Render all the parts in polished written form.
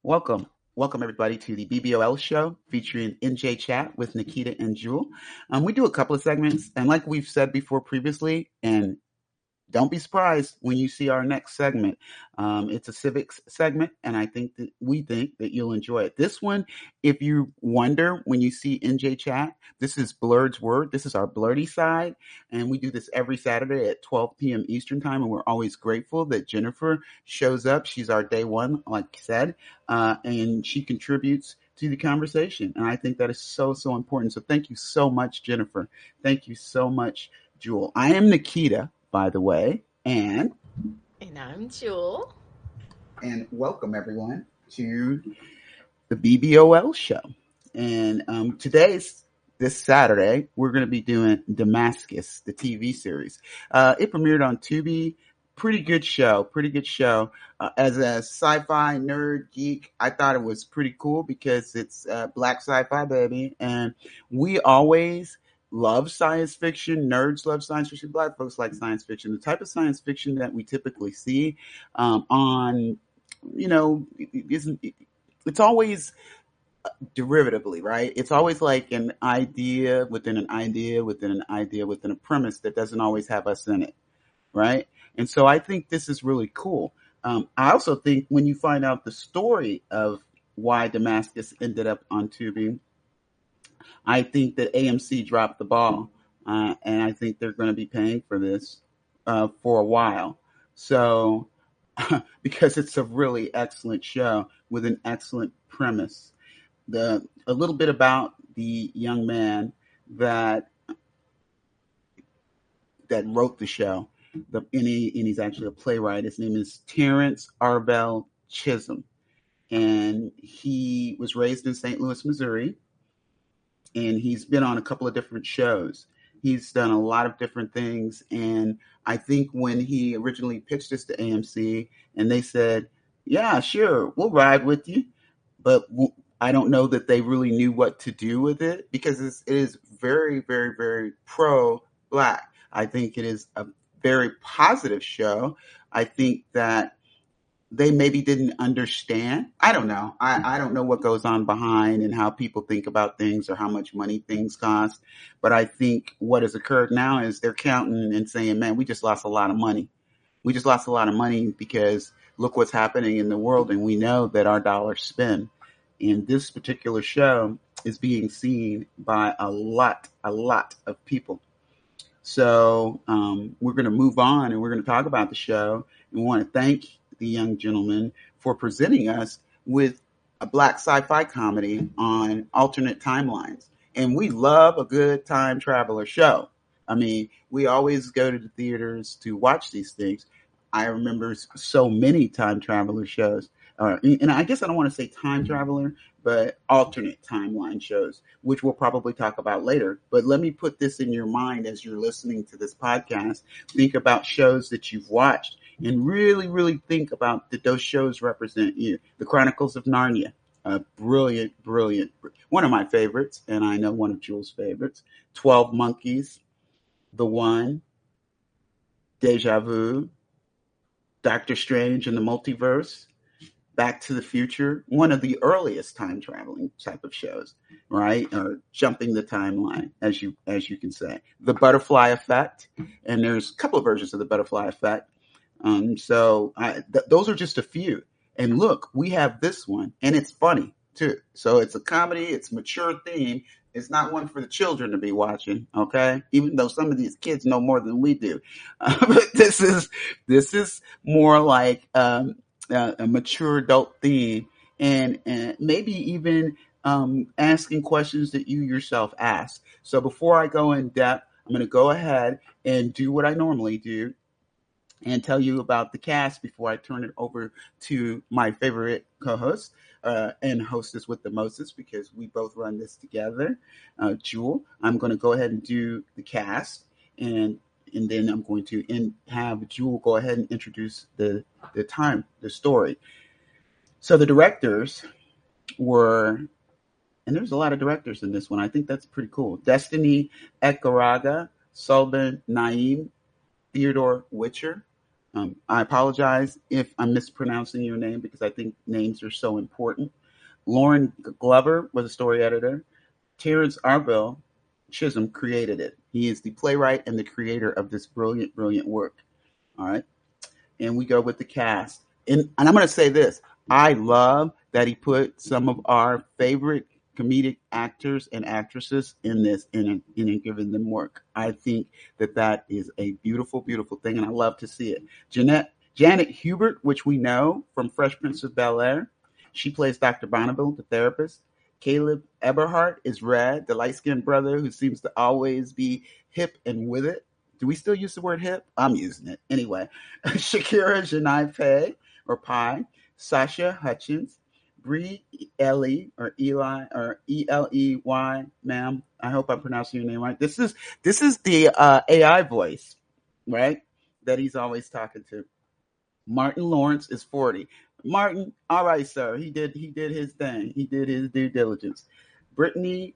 Welcome. Welcome, everybody, to the BBOL show featuring NJ Chat with Nikita and Jewel. We do a couple of segments, and like we've said before previously, and don't be surprised when you see our next segment. It's a civics segment, and we think that you'll enjoy it. This one, if you wonder when you see NJ Chat, this is Blurred's Word. This is our blurty side, and we do this every Saturday at 12 p.m. Eastern Time, and we're always grateful that Jennifer shows up. She's our day one, like I said, and she contributes to the conversation, and I think that is so, so important. So thank you so much, Jennifer. Thank you so much, Jewel. I am Nikita, by the way, and I'm Jewel. And welcome everyone to the BBOL show. And this Saturday, we're going to be doing Damascus, the TV series. It premiered on Tubi. Pretty good show. As a sci-fi nerd geek, I thought it was pretty cool because it's black sci-fi, baby. And we always love science fiction. Nerds love science fiction. Black folks like science fiction. The type of science fiction that we typically see on, it's always derivatively, right? It's always like an idea within an idea within an idea within a premise that doesn't always have us in it, right? And so I think this is really cool. I also think when you find out the story of why Damascus ended up on Tubi, I think that AMC dropped the ball, and I think they're going to be paying for this for a while. So, because it's a really excellent show with an excellent premise. A little bit about the young man that wrote the show. And he's actually a playwright. His name is Terrence Arbel Chisholm, and he was raised in St. Louis, Missouri. And he's been on a couple of different shows. He's done a lot of different things. And I think when he originally pitched this to AMC and they said, yeah, sure, we'll ride with you. But I don't know that they really knew what to do with it because it is very, very, very pro-Black. I think it is a very positive show. I think that they maybe didn't understand. I don't know. I don't know what goes on behind and how people think about things or how much money things cost. But I think what has occurred now is they're counting and saying, man, we just lost a lot of money. We just lost a lot of money because look what's happening in the world. And we know that our dollars spend. And this particular show is being seen by a lot of people. So we're going to move on and we're going to talk about the show. And we want to thank the young gentleman for presenting us with a black sci-fi comedy on alternate timelines. And we love a good time traveler show. I mean, we always go to the theaters to watch these things. I remember so many time traveler shows. And I guess I don't want to say time traveler, but alternate timeline shows, which we'll probably talk about later. But let me put this in your mind as you're listening to this podcast. Think about shows that you've watched and really, really think about that those shows represent you. The Chronicles of Narnia, brilliant, one of my favorites, and I know one of Jewel's favorites. 12 Monkeys, The One, Deja Vu, Doctor Strange in the Multiverse, Back to the Future, one of the earliest time traveling type of shows, right? Or jumping the timeline, as you can say. The Butterfly Effect, and there's a couple of versions of the Butterfly Effect. Those are just a few. And look, we have this one, and it's funny too. So it's a comedy, it's mature theme. It's not one for the children to be watching, okay? Even though some of these kids know more than we do, but this is more like a mature adult theme, and maybe even asking questions that you yourself ask. So before I go in depth, I'm going to go ahead and do what I normally do and tell you about the cast before I turn it over to my favorite co-host and hostess with the mostest, because we both run this together, Jewel. I'm going to go ahead and do the cast, and then I'm going to have Jewel go ahead and introduce the story. So the directors were, and there's a lot of directors in this one. I think that's pretty cool. Destiny Ekaraga, Sulban Naim, Theodore Witcher, I apologize if I'm mispronouncing your name because I think names are so important. Lauren Glover was a story editor. Terrence Arbell Chisholm created it. He is the playwright and the creator of this brilliant, brilliant work. All right. And we go with the cast. And I'm going to say this. I love that he put some of our favorite comedic actors and actresses in this and giving them work. I think that is a beautiful, beautiful thing, and I love to see it. Janet Hubert, which we know from Fresh Prince of Bel-Air, she plays Dr. Bonneville, the therapist. Caleb Eberhardt is Red, the light-skinned brother who seems to always be hip and with it. Do we still use the word hip? I'm using it. Anyway, Shakira Janai Pay, or Pie, Sasha Hutchins, Bree Ellie, or Eli, or Eley, ma'am. I hope I'm pronouncing your name right. This is the AI voice, right? That he's always talking to. Martin Lawrence is 40. Martin, all right, sir. He did his thing. He did his due diligence. Brittany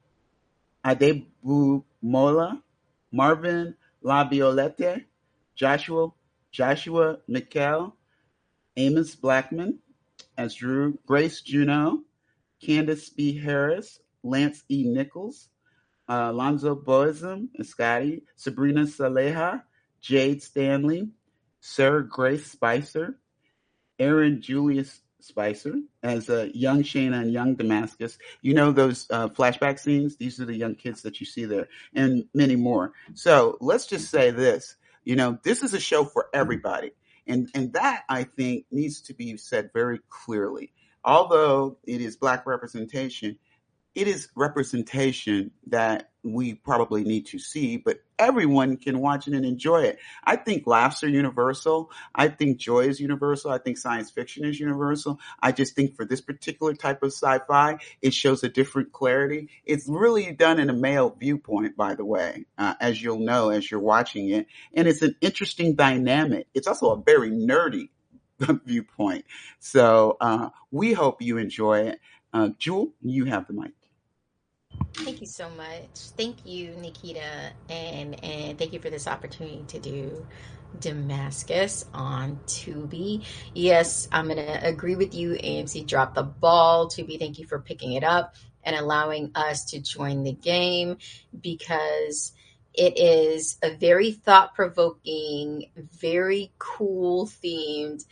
Adebumola, Marvin LaViolette, Joshua McKell, Amos Blackman as Drew, Grace Juno, Candace B. Harris, Lance E. Nichols, Alonzo Boazum as Scotty, Sabrina Saleha, Jade Stanley, Sarah Grace Spicer, Aaron Julius Spicer as young Shayna and young Damascus. You know those flashback scenes? These are the young kids that you see there, and many more. So let's just say this. This is a show for everybody. And that, I think, needs to be said very clearly. Although it is Black representation, it is representation that we probably need to see, but everyone can watch it and enjoy it. I think laughs are universal. I think joy is universal. I think science fiction is universal. I just think for this particular type of sci-fi, it shows a different clarity. It's really done in a male viewpoint, by the way, as you'll know as you're watching it. And it's an interesting dynamic. It's also a very nerdy viewpoint. So we hope you enjoy it. Jewel, you have the mic. Thank you so much. Thank you, Nikita, and thank you for this opportunity to do Damascus on Tubi. Yes, I'm going to agree with you. AMC dropped the ball. Tubi, thank you for picking it up and allowing us to join the game, because it is a very thought-provoking, very cool themed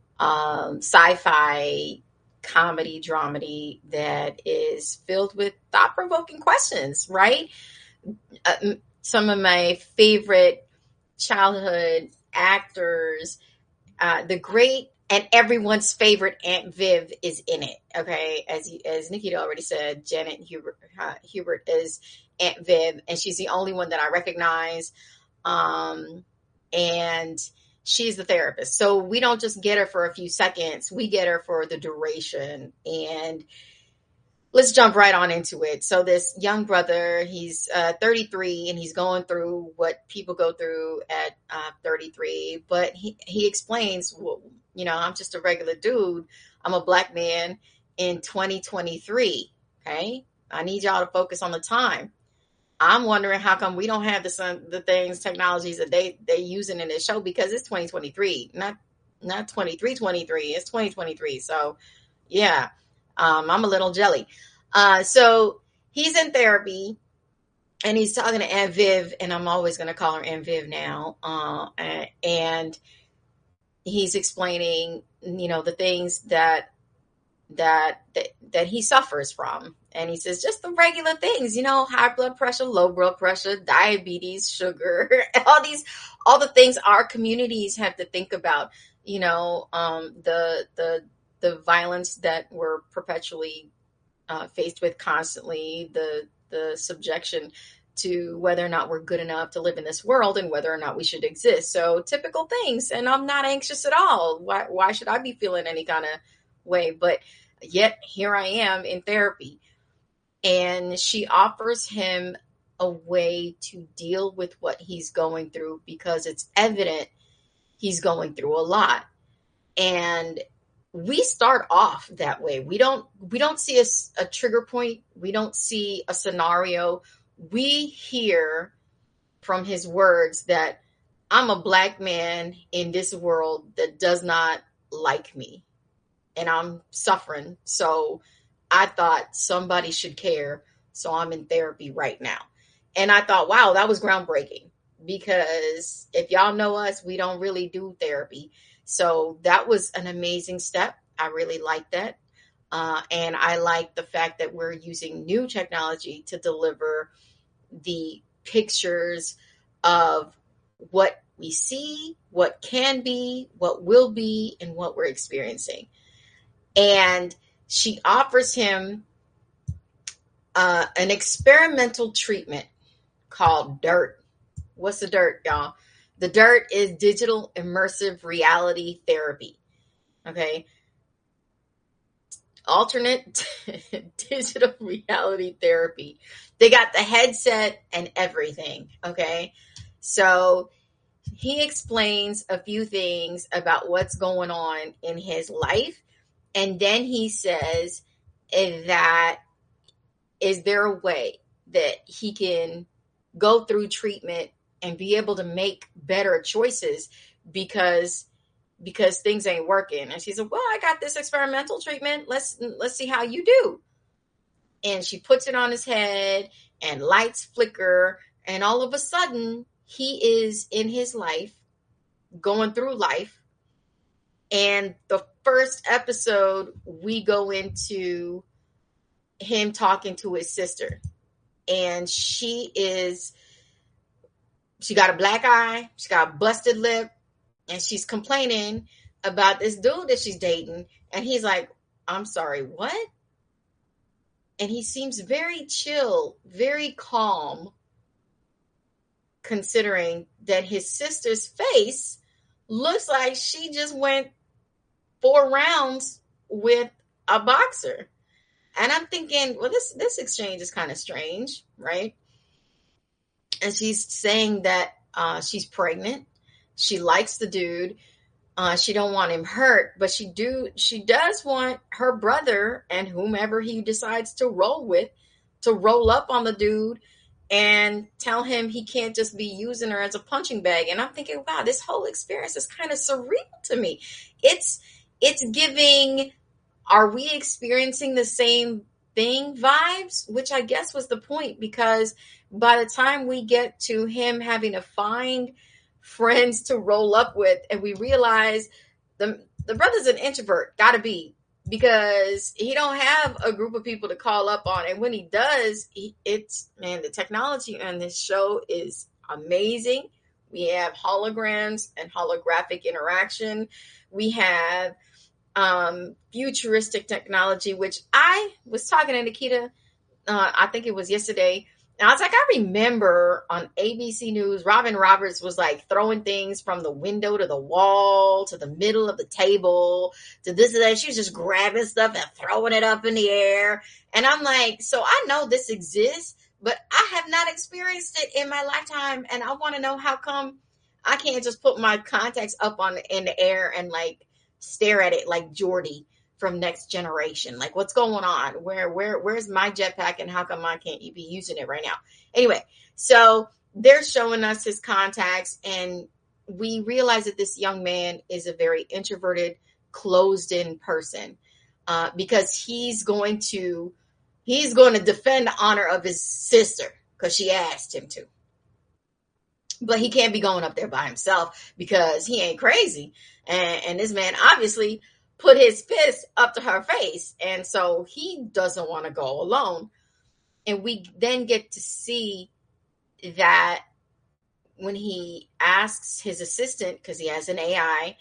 sci-fi comedy dramedy that is filled with thought-provoking questions, right? Some of my favorite childhood actors, the great and everyone's favorite Aunt Viv is in it. Okay, as Nikita already said, Janet Hubert is Aunt Viv, and she's the only one that I recognize. And she's the therapist. So we don't just get her for a few seconds. We get her for the duration. And let's jump right on into it. So this young brother, he's 33, and he's going through what people go through at 33. But he explains, well, I'm just a regular dude. I'm a Black man in 2023. Okay. I need y'all to focus on the time. I'm wondering how come we don't have the technologies that they using in this show, because it's 2023, not 2323. It's 2023. So yeah, I'm a little jelly. So he's in therapy and he's talking to Aunt Viv, and I'm always going to call her Aunt Viv now. And he's explaining, the things that he suffers from. And he says just the regular things, high blood pressure, low blood pressure, diabetes, sugar, all the things our communities have to think about, the violence that we're perpetually faced with constantly, the subjection to whether or not we're good enough to live in this world and whether or not we should exist. So typical things. And I'm not anxious at all. Why should I be feeling any kind of way? But yet here I am in therapy. And she offers him a way to deal with what he's going through, because it's evident he's going through a lot. And we start off that way. We don't see a trigger point. We don't see a scenario. We hear from his words that I'm a black man in this world that does not like me, and I'm suffering. So I thought somebody should care. So I'm in therapy right now. And I thought, wow, that was groundbreaking, because if y'all know us, we don't really do therapy. So that was an amazing step. I really like that. And I like the fact that we're using new technology to deliver the pictures of what we see, what can be, what will be, and what we're experiencing. And she offers him an experimental treatment called DIRT. What's the DIRT, y'all? The DIRT is digital immersive reality therapy. Okay. Alternate digital reality therapy. They got the headset and everything. Okay. So he explains a few things about what's going on in his life. And then he says that, is there a way that he can go through treatment and be able to make better choices because things ain't working? And she said, well, I got this experimental treatment. Let's see how you do. And she puts it on his head and lights flicker. And all of a sudden he is in his life, going through life. And the first episode, we go into him talking to his sister. And she got a black eye, she got a busted lip, and she's complaining about this dude that she's dating. And he's like, I'm sorry, what? And he seems very chill, very calm, considering that his sister's face looks like she just went 4 rounds with a boxer. And I'm thinking, well, this exchange is kind of strange, right? And she's saying that she's pregnant. She likes the dude. She don't want him hurt, but she does want her brother and whomever he decides to roll with to roll up on the dude and tell him he can't just be using her as a punching bag. And I'm thinking, wow, this whole experience is kind of surreal to me. It's giving, are we experiencing the same thing vibes, which I guess was the point, because by the time we get to him having to find friends to roll up with, and we realize the brother's an introvert, gotta be, because he don't have a group of people to call up on. And when he does, the technology on this show is amazing. We have holograms and holographic interaction. We have futuristic technology, which I was talking to Nikita, I think it was yesterday. And I was like, I remember on ABC News, Robin Roberts was like throwing things from the window to the wall, to the middle of the table, to this and that. She was just grabbing stuff and throwing it up in the air. And I'm like, so I know this exists, but I have not experienced it in my lifetime. And I want to know, how come I can't just put my contacts up in the air and like stare at it like Geordi from Next Generation? Like, what's going on? Where's my jetpack, and how come I can't be using it right now? Anyway, so they're showing us his contacts, and we realize that this young man is a very introverted, closed-in person, because he's going to defend the honor of his sister because she asked him to. But he can't be going up there by himself because he ain't crazy. And this man obviously put his fist up to her face. And so he doesn't want to go alone. And we then get to see that when he asks his assistant, because he has an AI,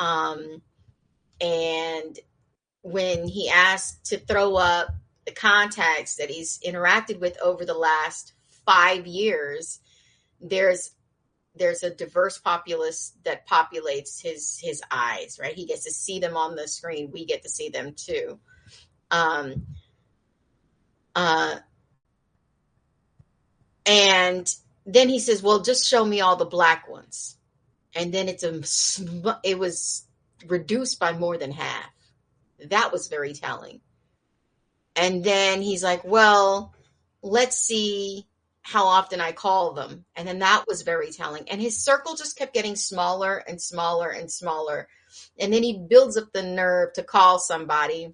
and when he asks to throw up the contacts that he's interacted with over the last 5 years, there's a diverse populace that populates his eyes, right? He gets to see them on the screen. We get to see them too. And then he says, well, just show me all the black ones. And then it was reduced by more than half. That was very telling. And then he's like, well, let's see how often I call them. And then that was very telling. And his circle just kept getting smaller and smaller and smaller. And then he builds up the nerve to call somebody.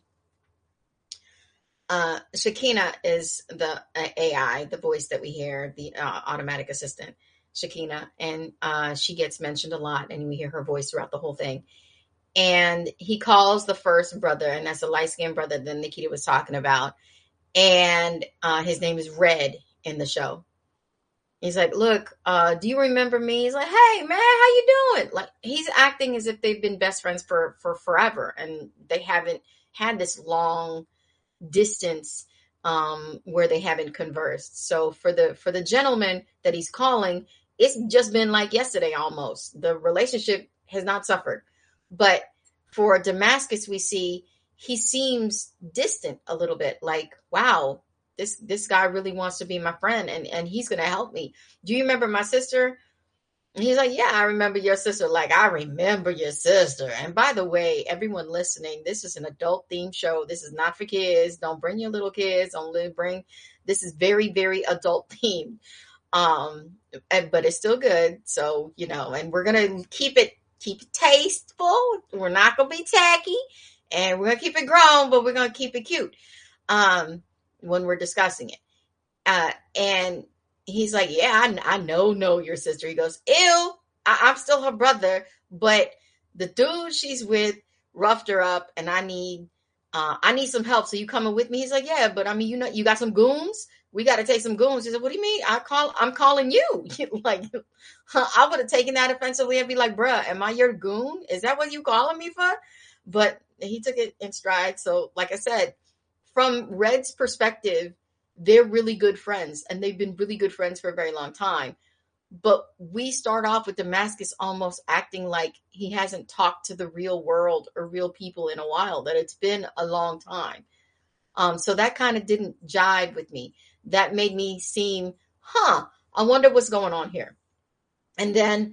Shakina is the AI, the voice that we hear, the automatic assistant, Shakina. And she gets mentioned a lot, and we hear her voice throughout the whole thing. And he calls the first brother, and that's a light-skinned brother that Nikita was talking about. And his name is Red in the show. He's like, look, do you remember me? He's like, hey, man, how you doing? Like, he's acting as if they've been best friends for forever, and they haven't had this long distance where they haven't conversed. So for the gentleman that he's calling, it's just been like yesterday almost. The relationship has not suffered. But for Damascus, we see he seems distant a little bit, like, wow, this guy really wants to be my friend, and he's going to help me. Do you remember my sister? And he's like, yeah, I remember your sister. Like, I remember your sister. And by the way, everyone listening, this is an adult themed show. This is not for kids. Don't bring your little kids. This is very, very adult themed. But it's still good. So, and we're going to keep it tasteful. We're not going to be tacky, and we're going to keep it grown, but we're going to keep it cute when we're discussing it. And he's like, yeah, I know your sister. He goes, ew, I'm still her brother, but the dude she's with roughed her up, and I need some help. So you coming with me? He's like, yeah, but I mean, you got some goons? We got to take some goons. He said, what do you mean? I'm calling you. Like, I would have taken that offensively and be like, bruh, am I your goon? Is that what you calling me for? But he took it in stride. So like I said, from Red's perspective, they're really good friends, and they've been really good friends for a very long time. But we start off with Damascus almost acting like he hasn't talked to the real world or real people in a while, that it's been a long time. So that kind of didn't jive with me. That made me seem, I wonder what's going on here. And then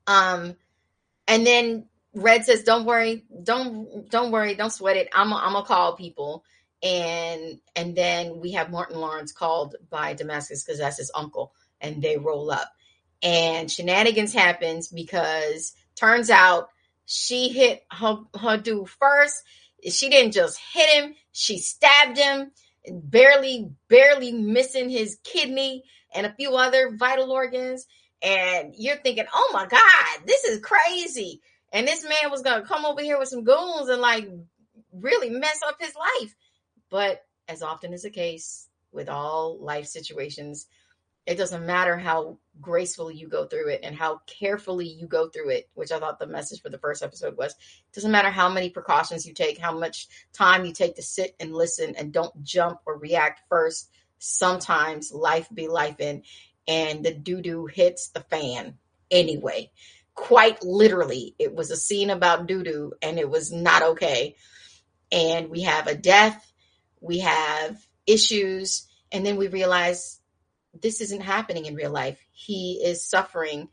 Red says, don't worry, don't sweat it. I'm gonna call people. And then we have Martin Lawrence called by Damascus because that's his uncle, and they roll up, and shenanigans happens because turns out she hit her dude first. She didn't just hit him, she stabbed him, barely missing his kidney and a few other vital organs. And you're thinking, oh my God, this is crazy. And this man was going to come over here with some goons and like really mess up his life. But as often is the case with all life situations, it doesn't matter how gracefully you go through it and how carefully you go through it, which I thought the message for the first episode was. It doesn't matter how many precautions you take, how much time you take to sit and listen and don't jump or react first. Sometimes life be lifing, and the doo-doo hits the fan anyway. Quite literally, it was a scene about doo-doo, and it was not okay. And we have a death. We have issues, and then we realize this isn't happening in real life. He is suffering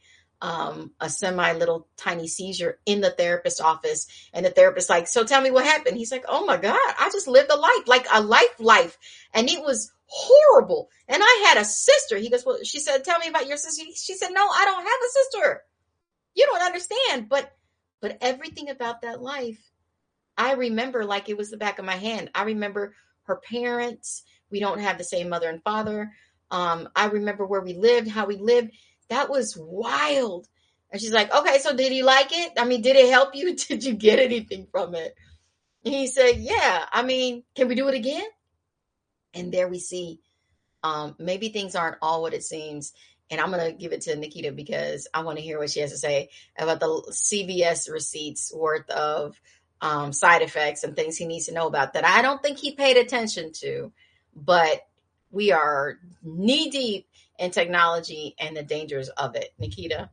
a little tiny seizure in the therapist's office, and the therapist's like, so tell me what happened. He's like, oh my God, I just lived a life, like a life, and it was horrible. And I had a sister. He goes, well, she said, tell me about your sister. She said, no, I don't have a sister. You don't understand. But everything about that life, I remember like it was the back of my hand. I remember her parents. We don't have the same mother and father. I remember where we lived, how we lived. That was wild. And she's like, okay, so did you like it? I mean, did it help you? Did you get anything from it? And he said, yeah, I mean, can we do it again? And there we see, maybe things aren't all what it seems. And I'm going to give it to Nikita because I want to hear what she has to say about the CVS receipts worth of side effects and things he needs to know about that I don't think he paid attention to. But we are knee deep in technology and the dangers of it. Nikita.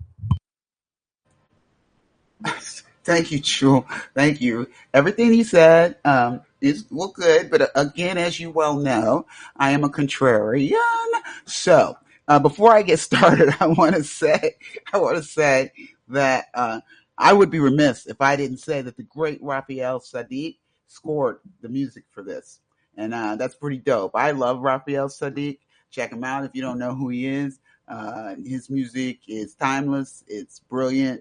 Thank you, Jewel. Thank you. Everything you said is good, but again, as you well know, I am a contrarian. So before I get started, I want to say that I would be remiss if I didn't say that the great Raphael Saadiq scored the music for this. And that's pretty dope. I love Raphael Saadiq. Check him out if you don't know who he is. His music is timeless. It's brilliant.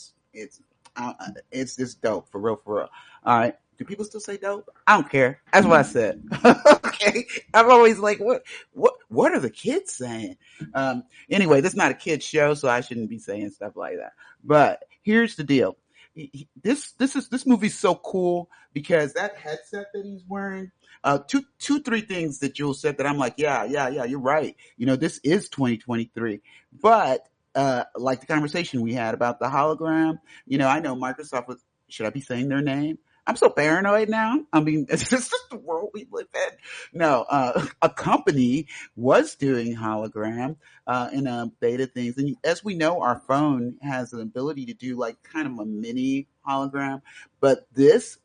It's just dope, for real, for real. All right. Do people still say dope? I don't care. That's what I said. Okay. I'm always like, what are the kids saying? Anyway, this is not a kid's show, so I shouldn't be saying stuff like that. But here's the deal. This movie's so cool because that headset that he's wearing, three things that Jules said that I'm like, yeah, you're right. This is 2023, but like the conversation we had about the hologram, I know Microsoft was, should I be saying their name? I'm so paranoid now. I mean, it's just the world we live in. No, a company was doing hologram in beta things. And as we know, our phone has an ability to do like kind of a mini hologram. But this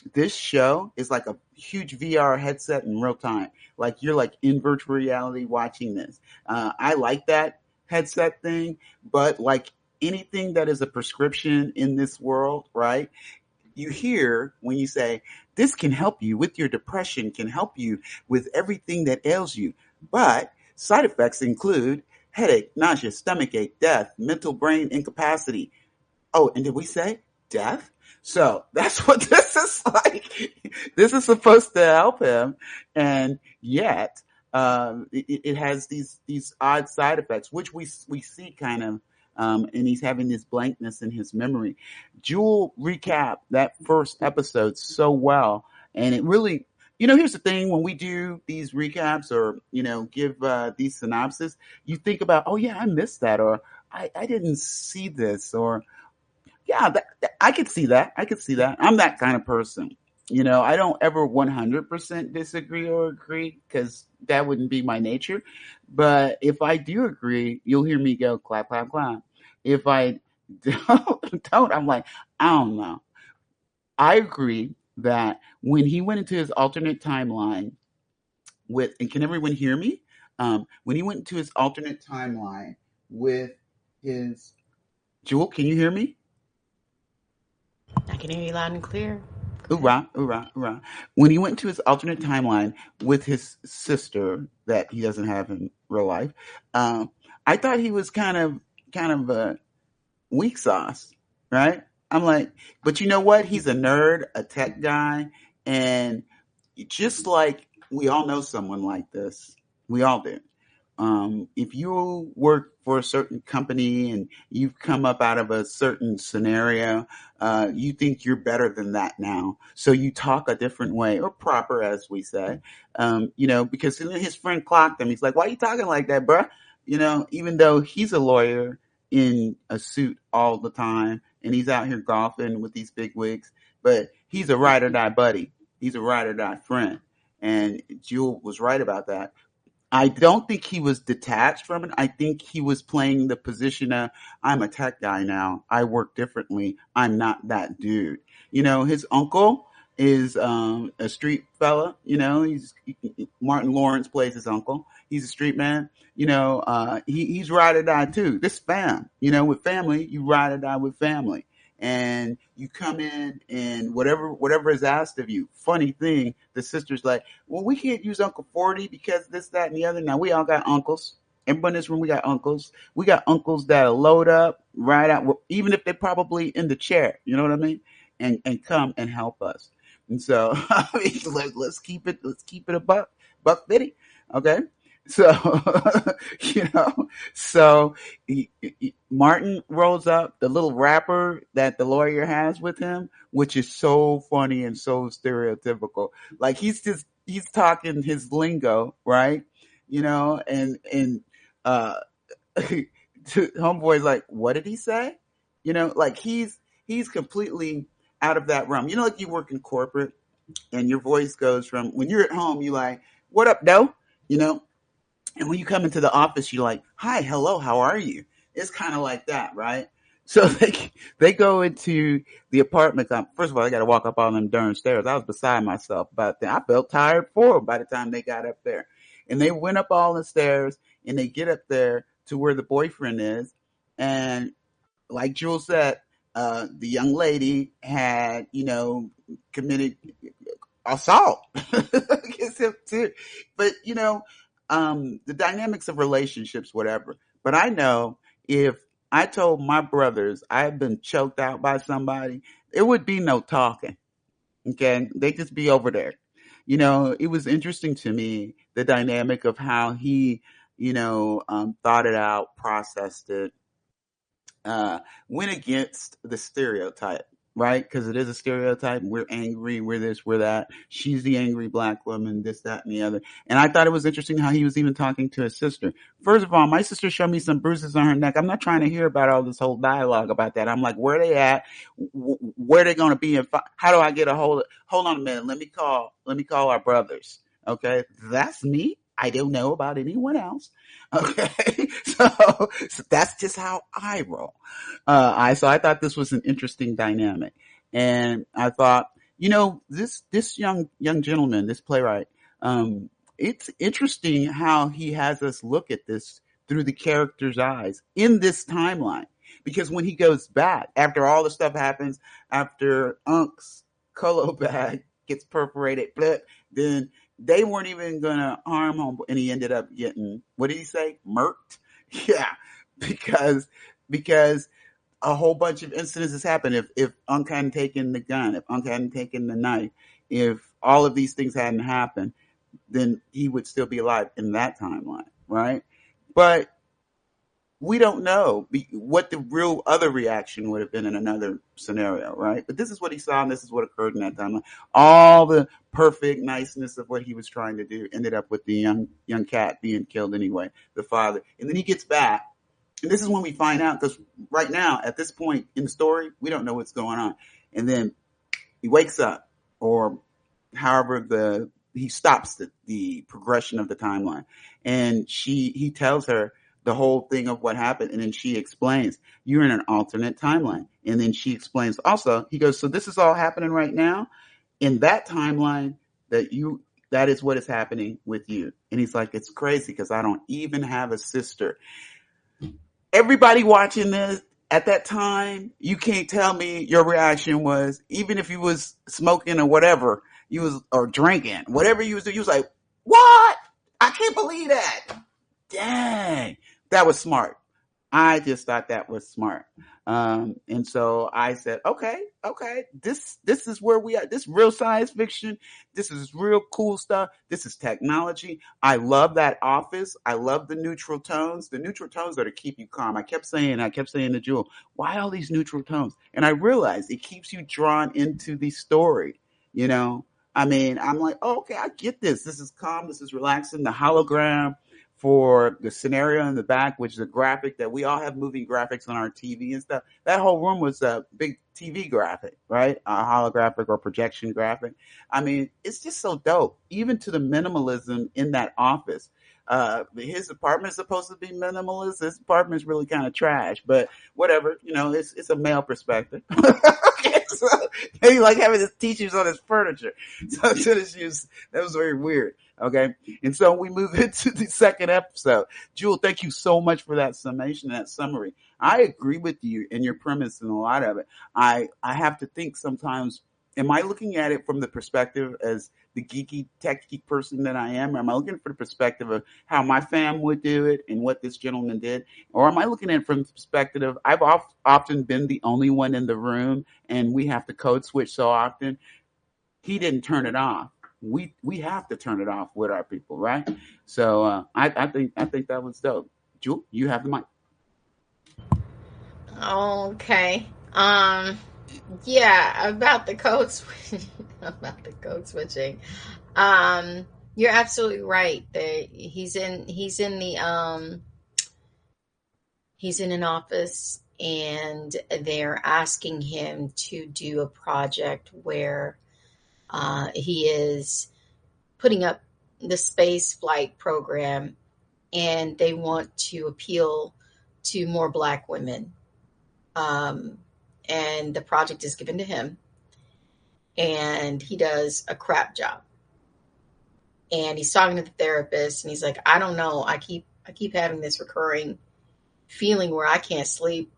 show is like a huge VR headset in real time. Like you're like in virtual reality watching this. I like that headset thing, but like anything that is a prescription in this world, right? You hear when you say, this can help you with your depression, can help you with everything that ails you. But side effects include headache, nausea, stomachache, death, mental brain incapacity. Oh, and did we say death? So that's what this is like. This is supposed to help him. And yet, it has these odd side effects, which we see kind of, and he's having this blankness in his memory. Jewel recapped that first episode so well. And it really, here's the thing, when we do these recaps or, give these synopses, you think about, oh yeah, I missed that, or I didn't see this, or yeah, I could see that. I'm that kind of person. I don't ever 100% disagree or agree because that wouldn't be my nature. But if I do agree, you'll hear me go clap, clap, clap. If I don't, I'm like, I don't know. I agree that when he went into his alternate timeline and can everyone hear me? When he went into his alternate timeline with his, Jewel, can you hear me? I can hear you loud and clear. Hoorah, hoorah, hoorah. When he went to his alternate timeline with his sister that he doesn't have in real life, I thought he was kind of a weak sauce, right? I'm like, but you know what? He's a nerd, a tech guy, and just like we all know someone like this. We all do. If you work for a certain company and you've come up out of a certain scenario, you think you're better than that now. So you talk a different way, or proper, as we say, because his friend clocked him. He's like, why are you talking like that, bruh? Even though he's a lawyer in a suit all the time and he's out here golfing with these big wigs, but he's a ride or die buddy. He's a ride or die friend. And Jewel was right about that. I don't think he was detached from it. I think he was playing the position of, I'm a tech guy now. I work differently. I'm not that dude. His uncle is a street fella. Martin Lawrence plays his uncle. He's a street man. He's ride or die too. This fam, with family, you ride or die with family. And you come in and whatever is asked of you. Funny thing, the sister's like, well, we can't use Uncle 40 because this, that, and the other. Now, we all got uncles. Everybody in this room, we got uncles. We got uncles that'll load up, ride out, even if they're probably in the chair. You know what I mean? And come and help us. And so, let's keep it a buck 50. Okay? So, Martin rolls up, the little rapper that the lawyer has with him, which is so funny and so stereotypical. Like he's talking his lingo, right? Homeboy's like, what did he say? Like he's completely out of that realm. Like you work in corporate and your voice goes from, when you're at home, you like, what up, doe? And when you come into the office, you're like, hi, hello, how are you? It's kind of like that, right? So they go into the apartment. First of all, they got to walk up all them darn stairs. I was beside myself about that. I felt tired by the time they got up there. And they went up all the stairs and they get up there to where the boyfriend is. And like Jules said, the young lady had, committed assault against him too. But, the dynamics of relationships, whatever. But I know if I told my brothers I had been choked out by somebody, there would be no talking. Okay. They'd just be over there. It was interesting to me, the dynamic of how he, thought it out, processed it, went against the stereotype, right? Because it is a stereotype. We're angry, we're this, we're that. She's the angry black woman, this, that, and the other. And I thought it was interesting how he was even talking to his sister. First of all, my sister showed me some bruises on her neck. I'm not trying to hear about all this whole dialogue about that. I'm like, where are they at? Where are they going to be? How do I get a hold on a minute. Let me call our brothers. Okay. That's me. I don't know about anyone else. Okay. So that's just how I roll. So I thought this was an interesting dynamic. And I thought, this young gentleman, this playwright, it's interesting how he has us look at this through the character's eyes in this timeline. Because when he goes back, after all the stuff happens, after Unk's colo bag gets perforated, then they weren't even going to harm him, and he ended up getting, what did he say? Murked? Yeah, because a whole bunch of incidents happened. If Unk hadn't taken the gun, if Unk hadn't taken the knife, if all of these things hadn't happened, then he would still be alive in that timeline, right? But we don't know what the real other reaction would have been in another scenario, right? But this is what he saw, and this is what occurred in that timeline. All the perfect niceness of what he was trying to do ended up with the young cat being killed anyway, the father. And then he gets back, and this is when we find out, because right now, at this point in the story, we don't know what's going on. And then he wakes up, or however he stops the progression of the timeline, and he tells her the whole thing of what happened. And then she explains, you're in an alternate timeline. And then she explains also, he goes, so this is all happening right now in that timeline that is what is happening with you. And he's like, it's crazy because I don't even have a sister. Everybody watching this at that time, you can't tell me your reaction was, even if you was smoking or whatever, or drinking, whatever you was doing, you was like, what? I can't believe that. Dang, that was smart. I just thought that was smart. And so I said, okay, this is where we are. This is real science fiction. This is real cool stuff. This is technology. I love that office. I love the neutral tones. The neutral tones are to keep you calm. I kept saying to Jewel, why all these neutral tones? And I realized it keeps you drawn into the story, I mean, I'm like, oh, okay, I get this. This is calm. This is relaxing. The hologram for the scenario in the back, which is a graphic that we all have moving graphics on our TV and stuff. That whole room was a big TV graphic, right? A holographic or projection graphic. I mean, it's just so dope, even to the minimalism in that office. His apartment is supposed to be minimalist. His apartment is really kind of trash, but whatever, it's a male perspective. So he like having his t-shirts on his furniture. So that was very weird. Okay. And so we move into the second episode. Jewel, thank you so much for that summation, that summary. I agree with you in your premise and a lot of it. I have to think sometimes, am I looking at it from the perspective as the geeky, tech geek person that I am? Or am I looking for the perspective of how my fam would do it and what this gentleman did? Or am I looking at it from the perspective of I've often been the only one in the room and we have to code switch so often? He didn't turn it off. We have to turn it off with our people, right? So I think that was dope. Jewel, you have the mic. Okay. Yeah, about the code switching. You're absolutely right. He's in an office, and they're asking him to do a project where he is putting up the space flight program, and they want to appeal to more Black women. And the project is given to him, and he does a crap job. And he's talking to the therapist, and he's like, I don't know. I keep having this recurring feeling where I can't sleep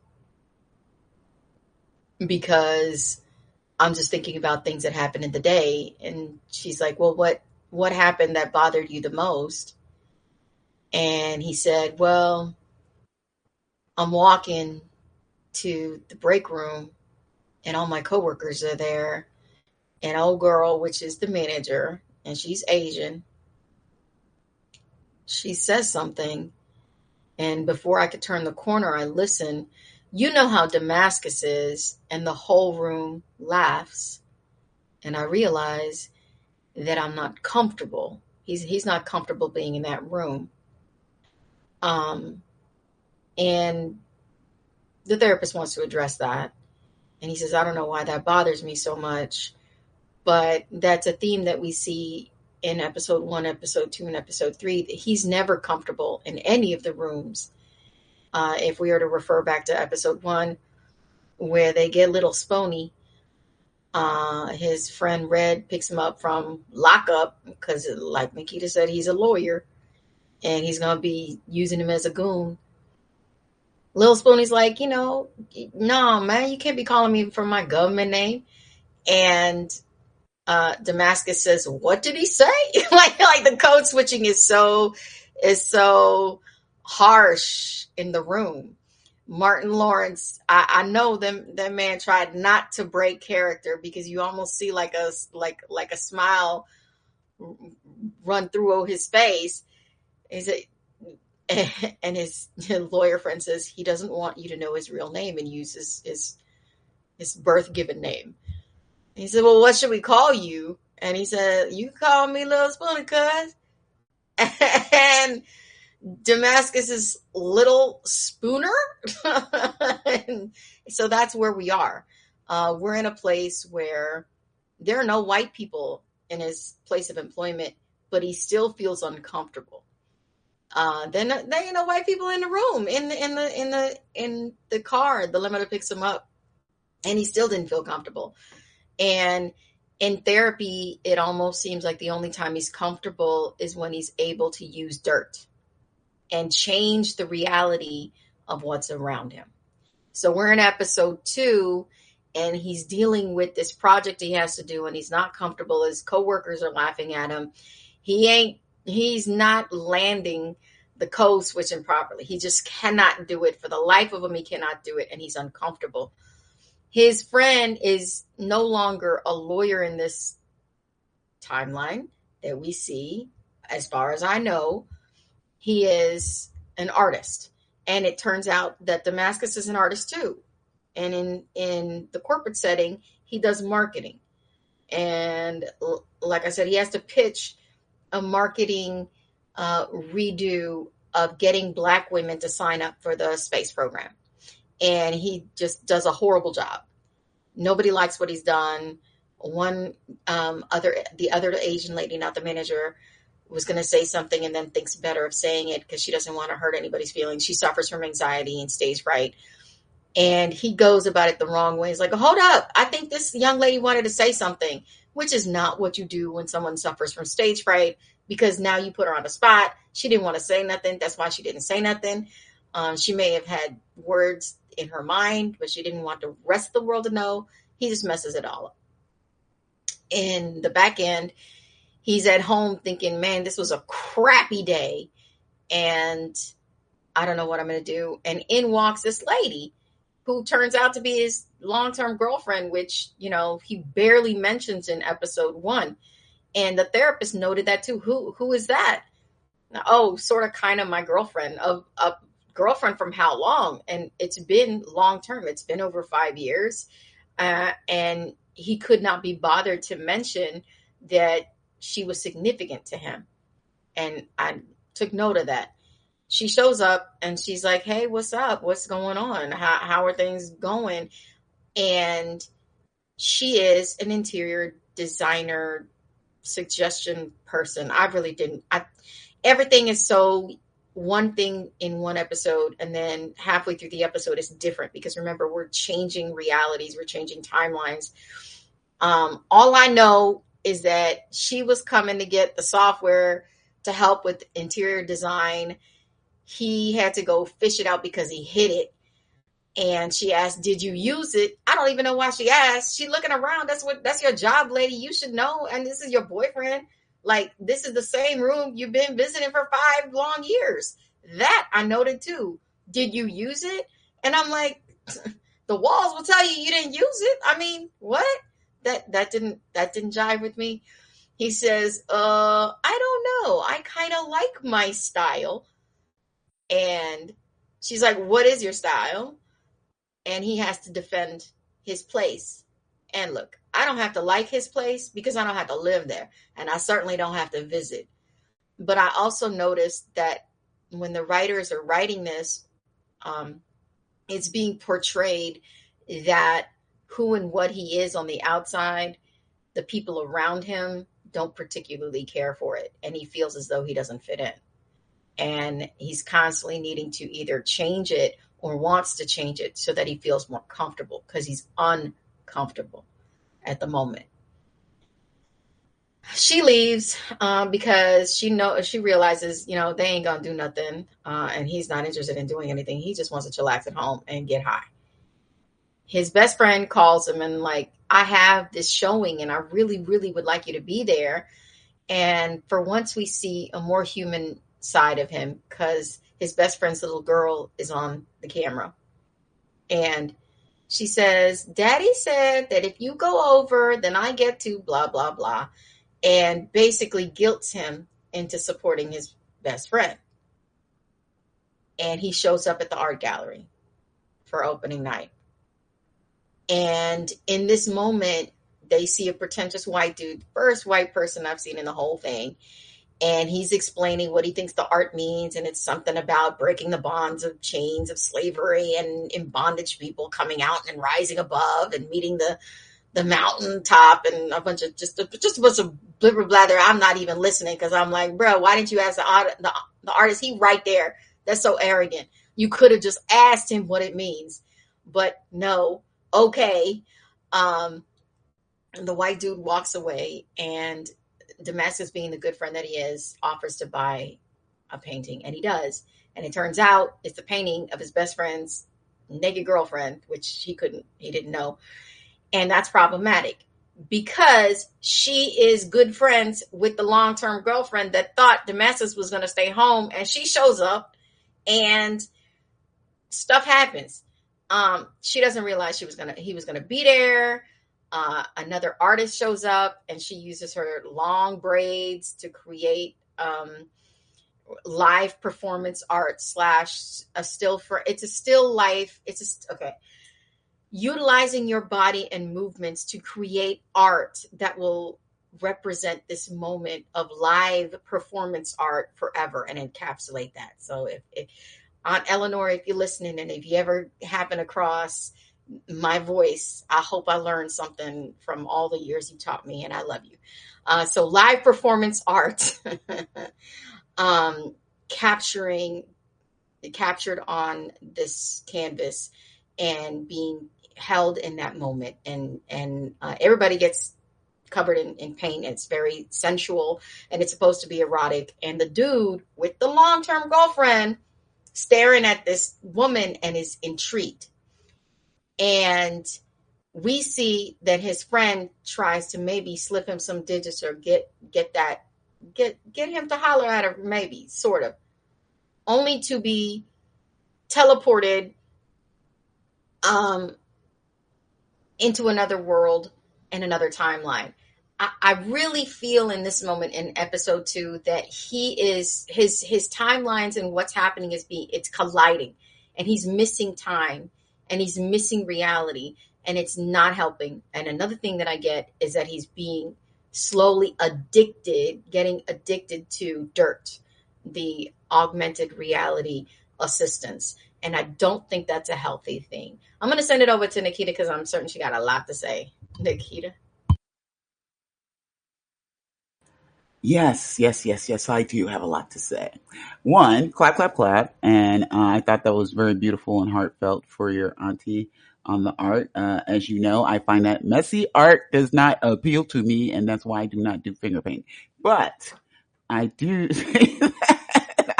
because I'm just thinking about things that happened in the day. And she's like, well, what happened that bothered you the most? And he said, well, I'm walking to the break room and all my coworkers are there. And old girl, which is the manager, and she's Asian, she says something. And before I could turn the corner, I listen. You know how Damascus is, and the whole room laughs. And I realize that I'm not comfortable. He's not comfortable being in that room. And the therapist wants to address that. And he says, I don't know why that bothers me so much, but that's a theme that we see in episode 1, episode 2, and episode 3. He's never comfortable in any of the rooms. If we were to refer back to episode 1, where they get little Spony, his friend Red picks him up from lockup because, like Nikita said, he's a lawyer and he's going to be using him as a goon. Little Spoonie's like, no, man, you can't be calling me from my government name. And Damascus says, what did he say? like the code switching is so harsh in the room. Martin Lawrence, I know that man tried not to break character, because you almost see like a smile run through his face. And his lawyer friend says he doesn't want you to know his real name and use his birth given name. He said, well, what should we call you? And he said, you call me Little Spoonie, cuz. And Damascus is Little Spooner. And so that's where we are. We're in a place where there are no white people in his place of employment, but he still feels uncomfortable. Then there ain't no white people in the room, in the car. The limiter picks him up, and he still didn't feel comfortable. And in therapy, it almost seems like the only time he's comfortable is when he's able to use dirt and change the reality of what's around him. So we're in episode 2, and he's dealing with this project he has to do, and he's not comfortable. His coworkers are laughing at him. He's not landing the code switching properly. He just cannot do it. For the life of him, he cannot do it, and he's uncomfortable. His friend is no longer a lawyer in this timeline that we see. As far as I know, he is an artist. And it turns out that Damascus is an artist too. And in the corporate setting, he does marketing. And like I said, he has to pitch a marketing redo of getting Black women to sign up for the space program. And he just does a horrible job. Nobody likes what he's done. The other Asian lady, not the manager, was going to say something and then thinks better of saying it because she doesn't want to hurt anybody's feelings. She suffers from anxiety and stage fright. And he goes about it the wrong way. He's like, hold up. I think this young lady wanted to say something, which is not what you do when someone suffers from stage fright, because now you put her on the spot. She didn't want to say nothing. That's why she didn't say nothing. She may have had words in her mind, but she didn't want the rest of the world to know. He just messes it all up. In the back end, he's at home thinking, man, this was a crappy day, and I don't know what I'm going to do. And in walks this lady who turns out to be his long-term girlfriend, which, he barely mentions in episode 1. And the therapist noted that too. Who is that? Oh, sort of kind of my girlfriend. A girlfriend from how long? And it's been long-term. It's been over 5 years. And he could not be bothered to mention that she was significant to him. And I took note of that. She shows up and she's like, hey, what's up? What's going on? How are things going? And she is an interior designer suggestion person. Everything is so one thing in one episode, and then halfway through the episode is different, because remember, we're changing realities, we're changing timelines. All I know is that she was coming to get the software to help with interior design. He had to go fish it out because he hid it. And she asked, did you use it? I don't even know why she asked. She's looking around. That's your job, lady. You should know. And this is your boyfriend. Like, this is the same room you've been visiting for 5 long years. That I noted too. Did you use it? And I'm like, the walls will tell you didn't use it. I mean, what? That didn't jive with me. He says, I don't know. I kind of like my style. And she's like, what is your style? And he has to defend his place. And look, I don't have to like his place because I don't have to live there. And I certainly don't have to visit. But I also noticed that when the writers are writing this, it's being portrayed that who and what he is on the outside, the people around him don't particularly care for it. And he feels as though he doesn't fit in. And he's constantly needing to either change it or wants to change it so that he feels more comfortable, because he's uncomfortable at the moment. She leaves because she realizes, they ain't gonna do nothing, and he's not interested in doing anything. He just wants to chillax at home and get high. His best friend calls him and like, I have this showing and I really, really would like you to be there. And for once we see a more human side of him, because his best friend's little girl is on the camera. And she says, Daddy said that if you go over, then I get to blah, blah, blah. And basically guilts him into supporting his best friend. And he shows up at the art gallery for opening night. And in this moment, they see a pretentious white dude, first white person I've seen in the whole thing. And he's explaining what he thinks the art means. And it's something about breaking the bonds of chains of slavery and in bondage people coming out and rising above and meeting the mountaintop and a bunch of just a bunch of blibber blather. I'm not even listening because I'm like, bro, why didn't you ask the artist? He right there. That's so arrogant. You could have just asked him what it means. But no. Okay. The white dude walks away, and Damascus, being the good friend that he is, offers to buy a painting, and he does. And it turns out it's the painting of his best friend's naked girlfriend, which he didn't know. And that's problematic because she is good friends with the long-term girlfriend that thought Damascus was going to stay home, and she shows up and stuff happens. She doesn't realize he was going to be there. Another artist shows up, and she uses her long braids to create live performance art / a still life. Utilizing your body and movements to create art that will represent this moment of live performance art forever and encapsulate that. So if Aunt Eleanor, if you're listening, and if you ever happen across my voice, I hope I learned something from all the years you taught me, and I love you. So live performance art, captured on this canvas and being held in that moment. And everybody gets covered in paint. It's very sensual, and it's supposed to be erotic. And the dude with the long-term girlfriend staring at this woman and is intrigued. And we see that his friend tries to maybe slip him some digits or get him to holler at her, maybe, sort of, only to be teleported into another world and another timeline. I really feel in this moment in episode 2 that he is his timelines and what's happening it's colliding, and he's missing time and he's missing reality, and it's not helping. And another thing that I get is that he's being slowly getting addicted to DIRT, the augmented reality assistance. And I don't think that's a healthy thing. I'm going to send it over to Nikita because I'm certain she got a lot to say. Nikita. Yes, I do have a lot to say. One, clap, clap, clap. And I thought that was very beautiful and heartfelt for your auntie on the art. As you know, I find that messy art does not appeal to me, and that's why I do not do finger paint. But I do say that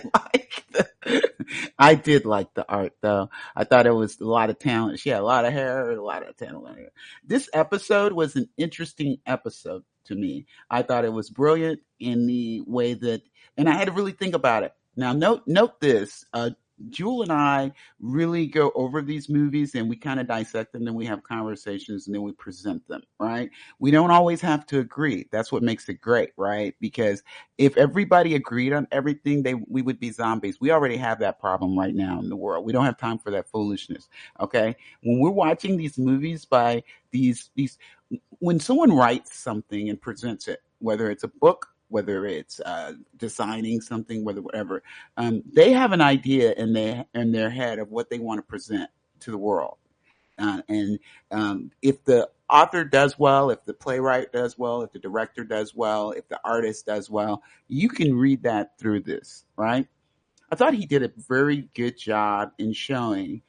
I did like the art, though. I thought it was a lot of talent. She had a lot of hair, a lot of talent. This episode was an interesting episode to me. I thought it was brilliant in the way that, and I had to really think about it. Now, note this. Jewel and I really go over these movies and we kind of dissect them, then we have conversations and then we present them, right? We don't always have to agree. That's what makes it great, right? Because if everybody agreed on everything, we would be zombies. We already have that problem right now in the world. We don't have time for that foolishness, okay? When we're watching these movies by these, when someone writes something and presents it, whether it's a book, whether it's designing something, whatever, they have an idea in their head of what they want to present to the world. And if the author does well, if the playwright does well, if the director does well, if the artist does well, you can read that through this, right? I thought he did a very good job in showing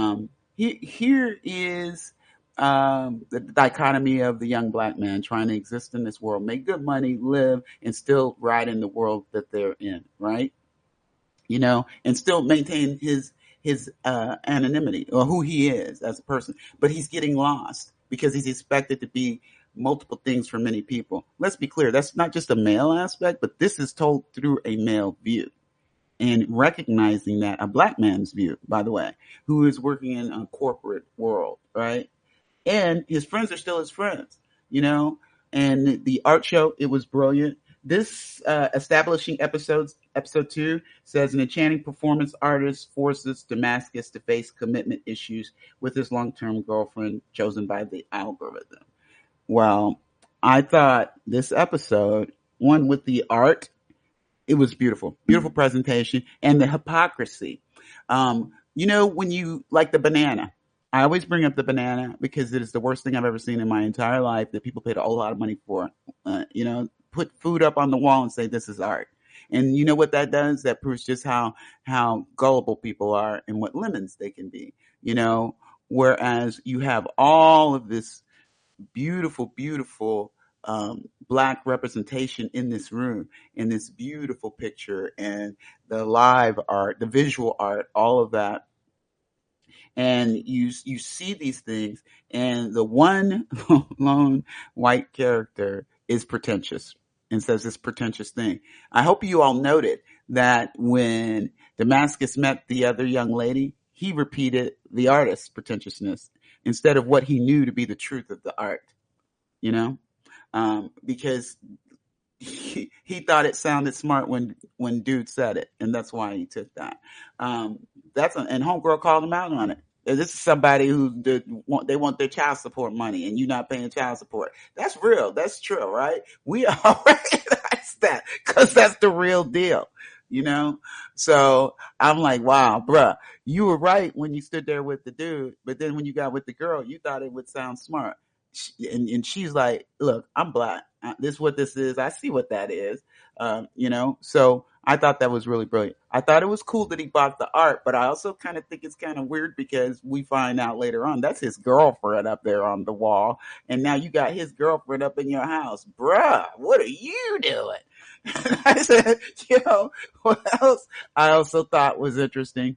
here is the dichotomy of the young black man trying to exist in this world, make good money, live, and still ride in the world that they're in, right? You know, and still maintain his anonymity or who he is as a person. But he's getting lost because he's expected to be multiple things for many people. Let's be clear, that's not just a male aspect, but this is told through a male view. And recognizing that, a black man's view, by the way, who is working in a corporate world, right? And his friends are still his friends, you know, and the art show, it was brilliant. This establishing episode 2 says an enchanting performance artist forces Damascus to face commitment issues with his long-term girlfriend chosen by the algorithm. Well, I thought this episode, one with the art, it was beautiful, beautiful presentation, and the hypocrisy. You know, when you like the banana, I always bring up the banana because it is the worst thing I've ever seen in my entire life that people paid a whole lot of money for. You know, put food up on the wall and say this is art. And you know what that does? That proves just how gullible people are and what lemons they can be, you know, whereas you have all of this beautiful, beautiful black representation in this room, in this beautiful picture, and the live art, the visual art, all of that. And you see these things, and the one lone white character is pretentious and says this pretentious thing. I hope you all noted that when Damascus met the other young lady, he repeated the artist's pretentiousness instead of what he knew to be the truth of the art, you know, because he thought it sounded smart when dude said it, and that's why he took that. And homegirl called him out on it. This is somebody who they want their child support money, and you're not paying child support. That's real. That's true, right? We all recognize that because that's the real deal, you know? So I'm like, wow, bruh, you were right when you stood there with the dude, but then when you got with the girl, you thought it would sound smart. And she's like, look, I'm black. This is what this is. I see what that is. You know, so I thought that was really brilliant. I thought it was cool that he bought the art, but I also kind of think it's kind of weird because we find out later on that's his girlfriend up there on the wall. And now you got his girlfriend up in your house. Bruh, what are you doing? I said, you know, what else I also thought was interesting.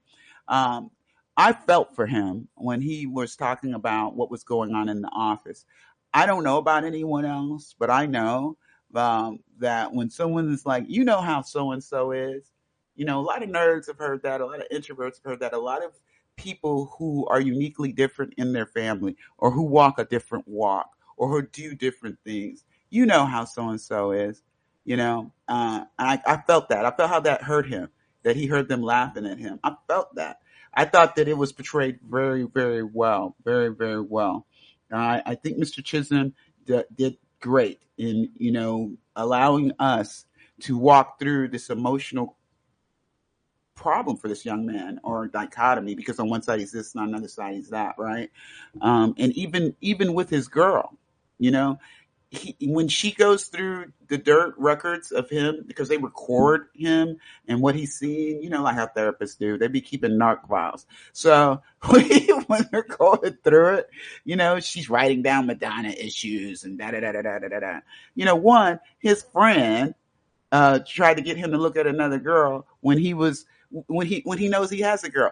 I felt for him when he was talking about what was going on in the office. I don't know about anyone else, but I know that when someone is like, you know how so-and-so is, you know, a lot of nerds have heard that, a lot of introverts have heard that, a lot of people who are uniquely different in their family or who walk a different walk or who do different things. You know how so-and-so is, you know. I felt that. I felt how that hurt him, that he heard them laughing at him. I felt that. I thought that it was portrayed very, very well, very, very well. I think Mr. Chisholm did great in, you know, allowing us to walk through this emotional problem for this young man, or dichotomy, because on one side he's this and on the other side he's that, right? And even with his girl, you know, when she goes through the dirt records of him, because they record him and what he's seeing, you know, like how therapists do, they be keeping narc files. So when they're going through it, you know, she's writing down Madonna issues and da-da-da-da-da-da-da. You know, his friend tried to get him to look at another girl when he knows he has a girl.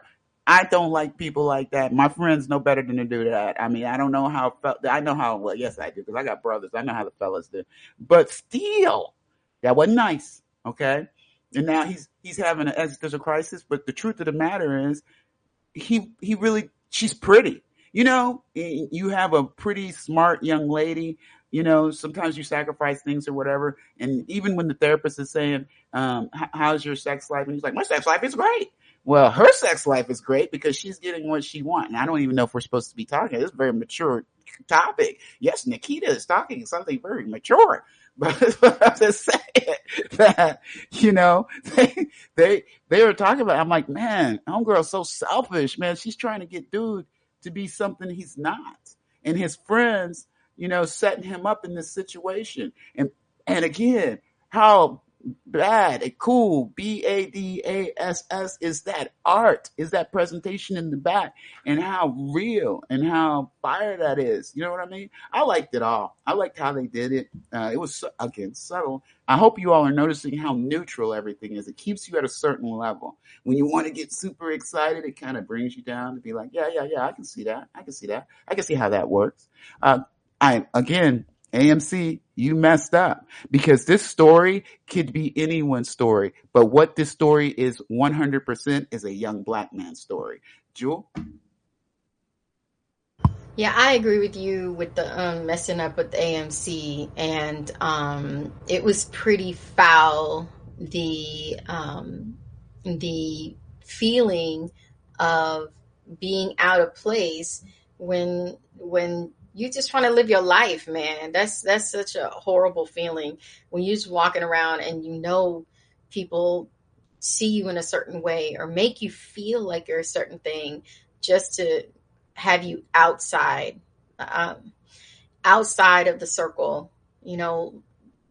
I don't like people like that. My friends know better than to do that. I mean, I don't know how it felt. I know how, well, yes, I do, because I got brothers. I know how the fellas do. But still, that wasn't nice. Okay. And now he's having an existential crisis. But the truth of the matter is, he really, she's pretty. You know, you have a pretty smart young lady. You know, sometimes you sacrifice things or whatever. And even when the therapist is saying, how's your sex life? And he's like, my sex life is great. Well, her sex life is great because she's getting what she wants. And I don't even know if we're supposed to be talking. It's a very mature topic. Yes, Nikita is talking something very mature. But I'm just saying that, you know, they were talking about, I'm like, man, homegirl's so selfish, man. She's trying to get dude to be something he's not. And his friends, you know, setting him up in this situation. And again, how bad and cool BADASS is that art, is that presentation in the back, and how real and how fire that is. You know what I mean? I liked it all. I liked how they did it. It was, again, subtle. I hope you all are noticing how neutral everything is. It keeps you at a certain level. When you want to get super excited, it kind of brings you down to be like, yeah, I can see that. I can see that. I can see how that works. Again, AMC, you messed up, because this story could be anyone's story. But what this story is 100% is a young black man's story. Jewel? Yeah, I agree with you with the messing up with the AMC, and it was pretty foul. The feeling of being out of place when you just want to live your life, man. That's such a horrible feeling when you're just walking around and you know people see you in a certain way or make you feel like you're a certain thing just to have you outside of the circle. You know,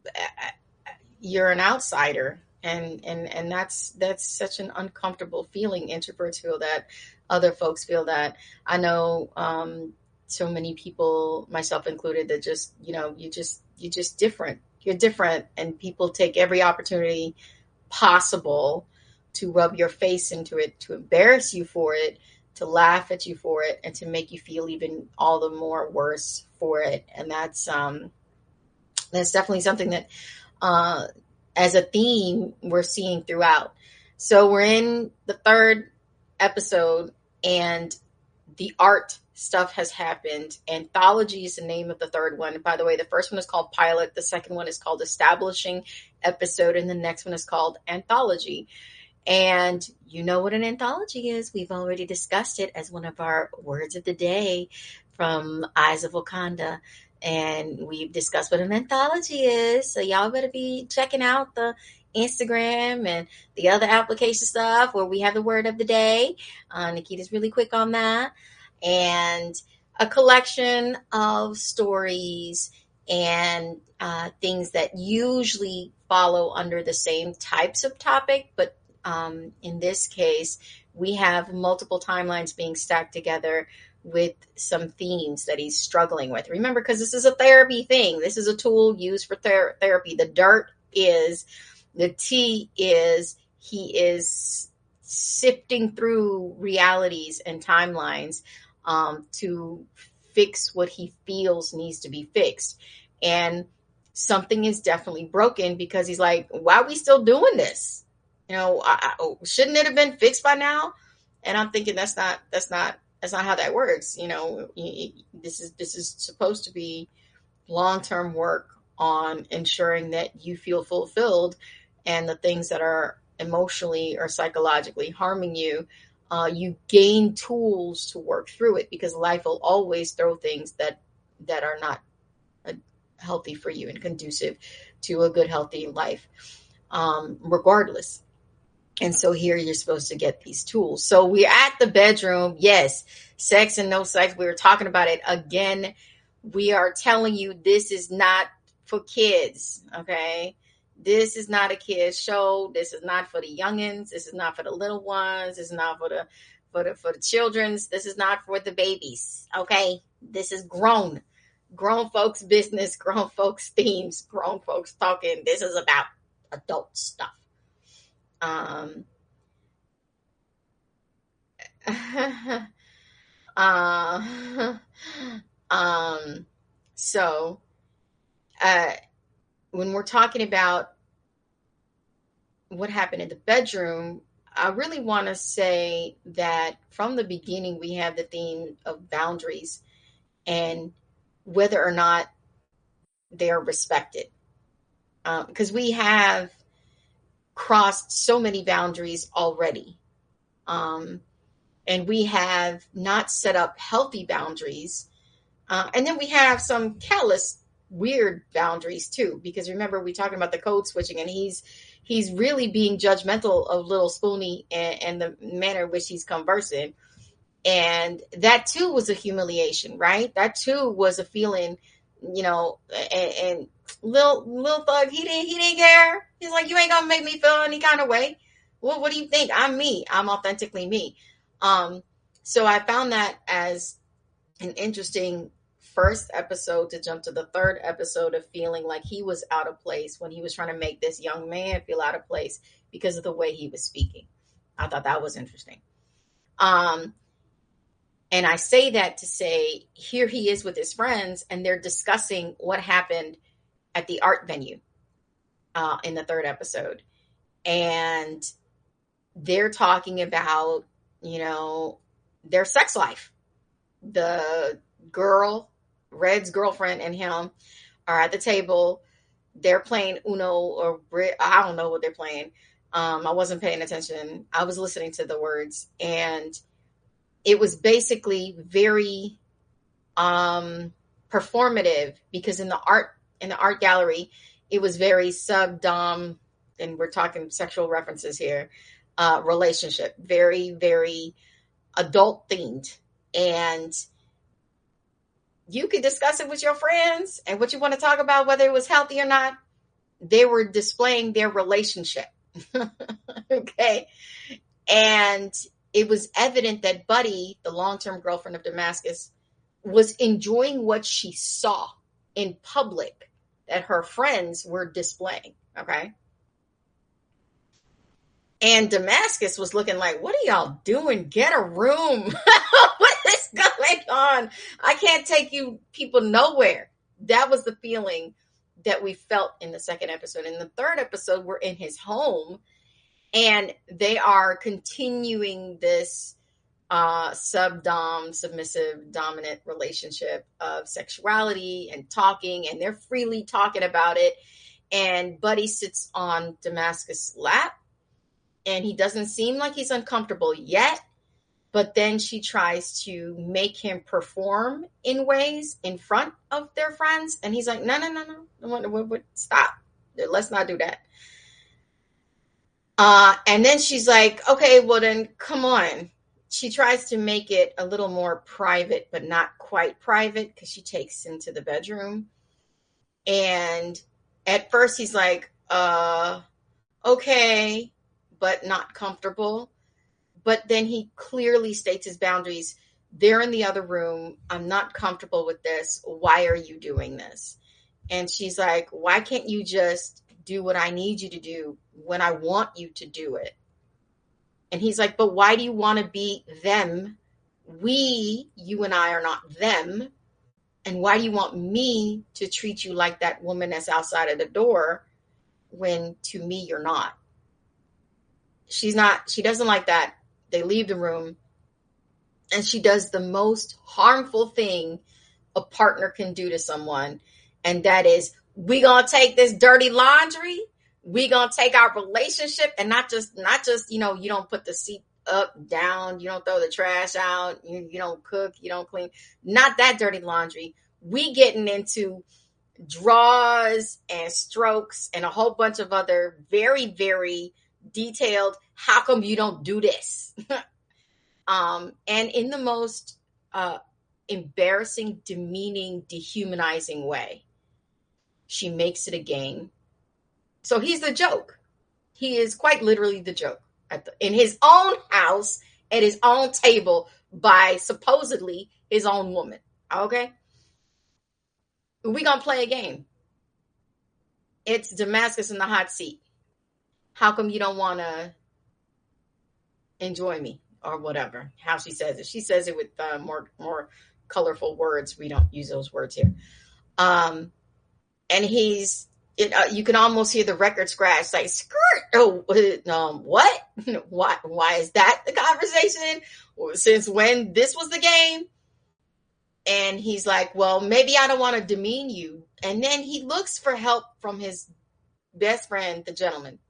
you're an outsider, and that's such an uncomfortable feeling. Introverts feel that, other folks feel that. I know so many people, myself included, that just, you know, you're just different. You're different, and people take every opportunity possible to rub your face into it, to embarrass you for it, to laugh at you for it, and to make you feel even all the more worse for it. And that's definitely something that, as a theme, we're seeing throughout. So we're in the third episode, and the art stuff has happened. Anthology is the name of the third one. By the way, the first one is called Pilot. The second one is called Establishing Episode. And the next one is called Anthology. And you know what an anthology is. We've already discussed it as one of our words of the day from Eyes of Wakanda. And we've discussed what an anthology is. So y'all better be checking out the Instagram and the other application stuff where we have the word of the day. Nikita's really quick on that. And a collection of stories and things that usually follow under the same types of topic, but in this case, we have multiple timelines being stacked together with some themes that he's struggling with. Remember, because this is a therapy thing. This is a tool used for therapy. The dirt is, the tea is, he is sifting through realities and timelines to fix what he feels needs to be fixed. And something is definitely broken, because he's like, why are we still doing this? You know, shouldn't it have been fixed by now? And I'm thinking that's not how that works. You know, this is supposed to be long-term work on ensuring that you feel fulfilled, and the things that are emotionally or psychologically harming you, you gain tools to work through it, because life will always throw things that are not healthy for you and conducive to a good, healthy life, regardless. And so here you're supposed to get these tools. So we're at the bedroom. Yes, sex and no sex. We were talking about it again. We are telling you this is not for kids. Okay. This is not a kid's show. This is not for the youngins. This is not for the little ones. This is not for the children's. This is not for the babies. Okay. This is grown folks business, grown folks themes, grown folks talking. This is about adult stuff. uh, um, so, uh, when we're talking about what happened in the bedroom, I really want to say that from the beginning, we have the theme of boundaries and whether or not they are respected. Because we have crossed so many boundaries already. And we have not set up healthy boundaries. And then we have some callous, weird boundaries too. Because remember, we're talking about the code switching, and he's really being judgmental of little Spoonie and the manner in which he's conversing. And that too was a humiliation, right? That too was a feeling, and Lil Thug, he didn't care. He's like, you ain't gonna make me feel any kind of way. Well, what do you think? I'm me. I'm authentically me. So I found that as an interesting first episode to jump to the third episode of feeling like he was out of place when he was trying to make this young man feel out of place because of the way he was speaking. I thought that was interesting. And I say that to say, here he is with his friends, and they're discussing what happened at the art venue in the third episode. And they're talking about, their sex life. The girl, Red's girlfriend, and him are at the table. They're playing Uno or I don't know what they're playing. I wasn't paying attention. I was listening to the words, and it was basically very performative, because in the art gallery, it was very sub-dom, and we're talking sexual references here, relationship, very, very adult themed. And you could discuss it with your friends and what you want to talk about, whether it was healthy or not. They were displaying their relationship. Okay. And it was evident that Buddy, the long-term girlfriend of Damascus, was enjoying what she saw in public that her friends were displaying. Okay. And Damascus was looking like, what are y'all doing? Get a room. What is going on? I can't take you people nowhere. That was the feeling that we felt in the second episode. In the third episode, we're in his home, and they are continuing this submissive, dominant relationship of sexuality and talking, and they're freely talking about it. And Buddy sits on Damascus' lap, and he doesn't seem like he's uncomfortable yet, but then she tries to make him perform in ways in front of their friends, and he's like, no, stop. Let's not do that. And then she's like, okay, well then come on. She tries to make it a little more private, but not quite private, because she takes him to the bedroom. And at first he's like, okay, but not comfortable. But then he clearly states his boundaries. They're in the other room. I'm not comfortable with this. Why are you doing this? And she's like, why can't you just do what I need you to do when I want you to do it? And he's like, but why do you want to be them? You and I are not them. And why do you want me to treat you like that woman that's outside of the door when to me you're not? She doesn't like that. They leave the room, and she does the most harmful thing a partner can do to someone. And that is, we gonna take this dirty laundry. We gonna take our relationship, and not just, you don't put the seat up, down. You don't throw the trash out. You don't cook. You don't clean. Not that dirty laundry. We getting into draws and strokes and a whole bunch of other very, very detailed, how come you don't do this? And in the most embarrassing, demeaning, dehumanizing way. She makes it a game. So he's the joke. He is quite literally the joke in his own house, at his own table, by supposedly his own woman. Okay? We're going to play a game. It's Damascus in the hot seat. How come you don't want to enjoy me? or whatever, how she says it. She says it with more colorful words. We don't use those words here. And you can almost hear the record scratch, like skirt. Oh, what? Why is that the conversation? Since when this was the game? And he's like, well, maybe I don't want to demean you. And then he looks for help from his best friend, the gentleman.